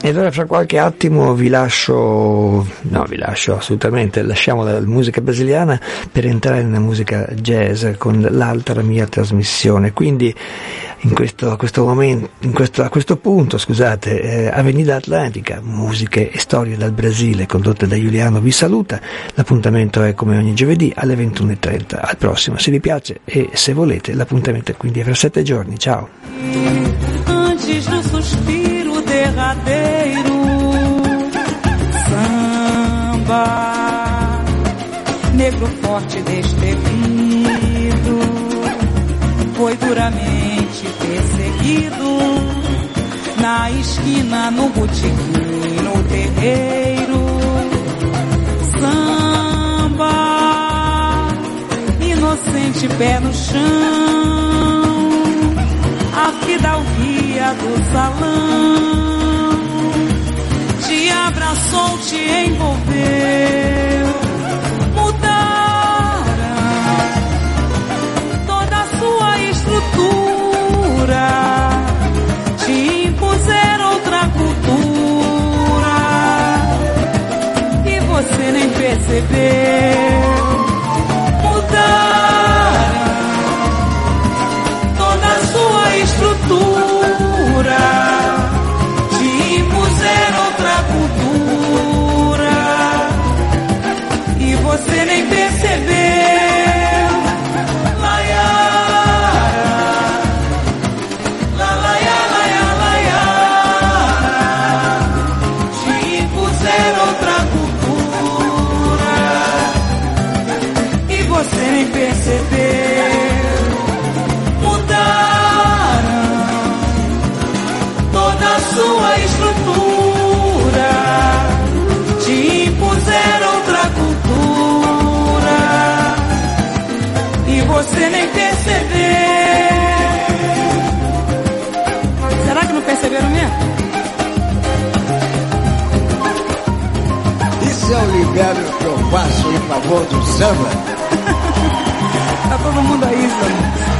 E allora fra qualche attimo lasciamo la musica brasiliana per entrare nella musica jazz con l'altra mia trasmissione. Quindi a questo punto, Avenida Atlantica, musiche e storie dal Brasile, condotte da Giuliano, vi saluta. L'appuntamento è come ogni giovedì alle 21:30. Al prossimo, se vi piace e se volete, l'appuntamento è quindi fra 7 giorni. Ciao. Antes do suspiro derradeiro, samba, negro forte destemido, foi duramente perseguido, na esquina, no botequim, no terreiro. Samba, inocente pé no chão, a fidalguia do salão te abraçou, te envolveu, mudaram toda a sua estrutura, te impuseram outra cultura e você nem percebeu. Mudaram toda a sua estrutura, te impuseram outra cultura e você nem percebeu. Você nem percebeu. Mudaram toda a sua estrutura, te impuseram outra cultura e você nem percebeu. Será que não perceberam mesmo? Isso é o libelo que eu faço em favor do samba. Tá todo mundo aí, Samba.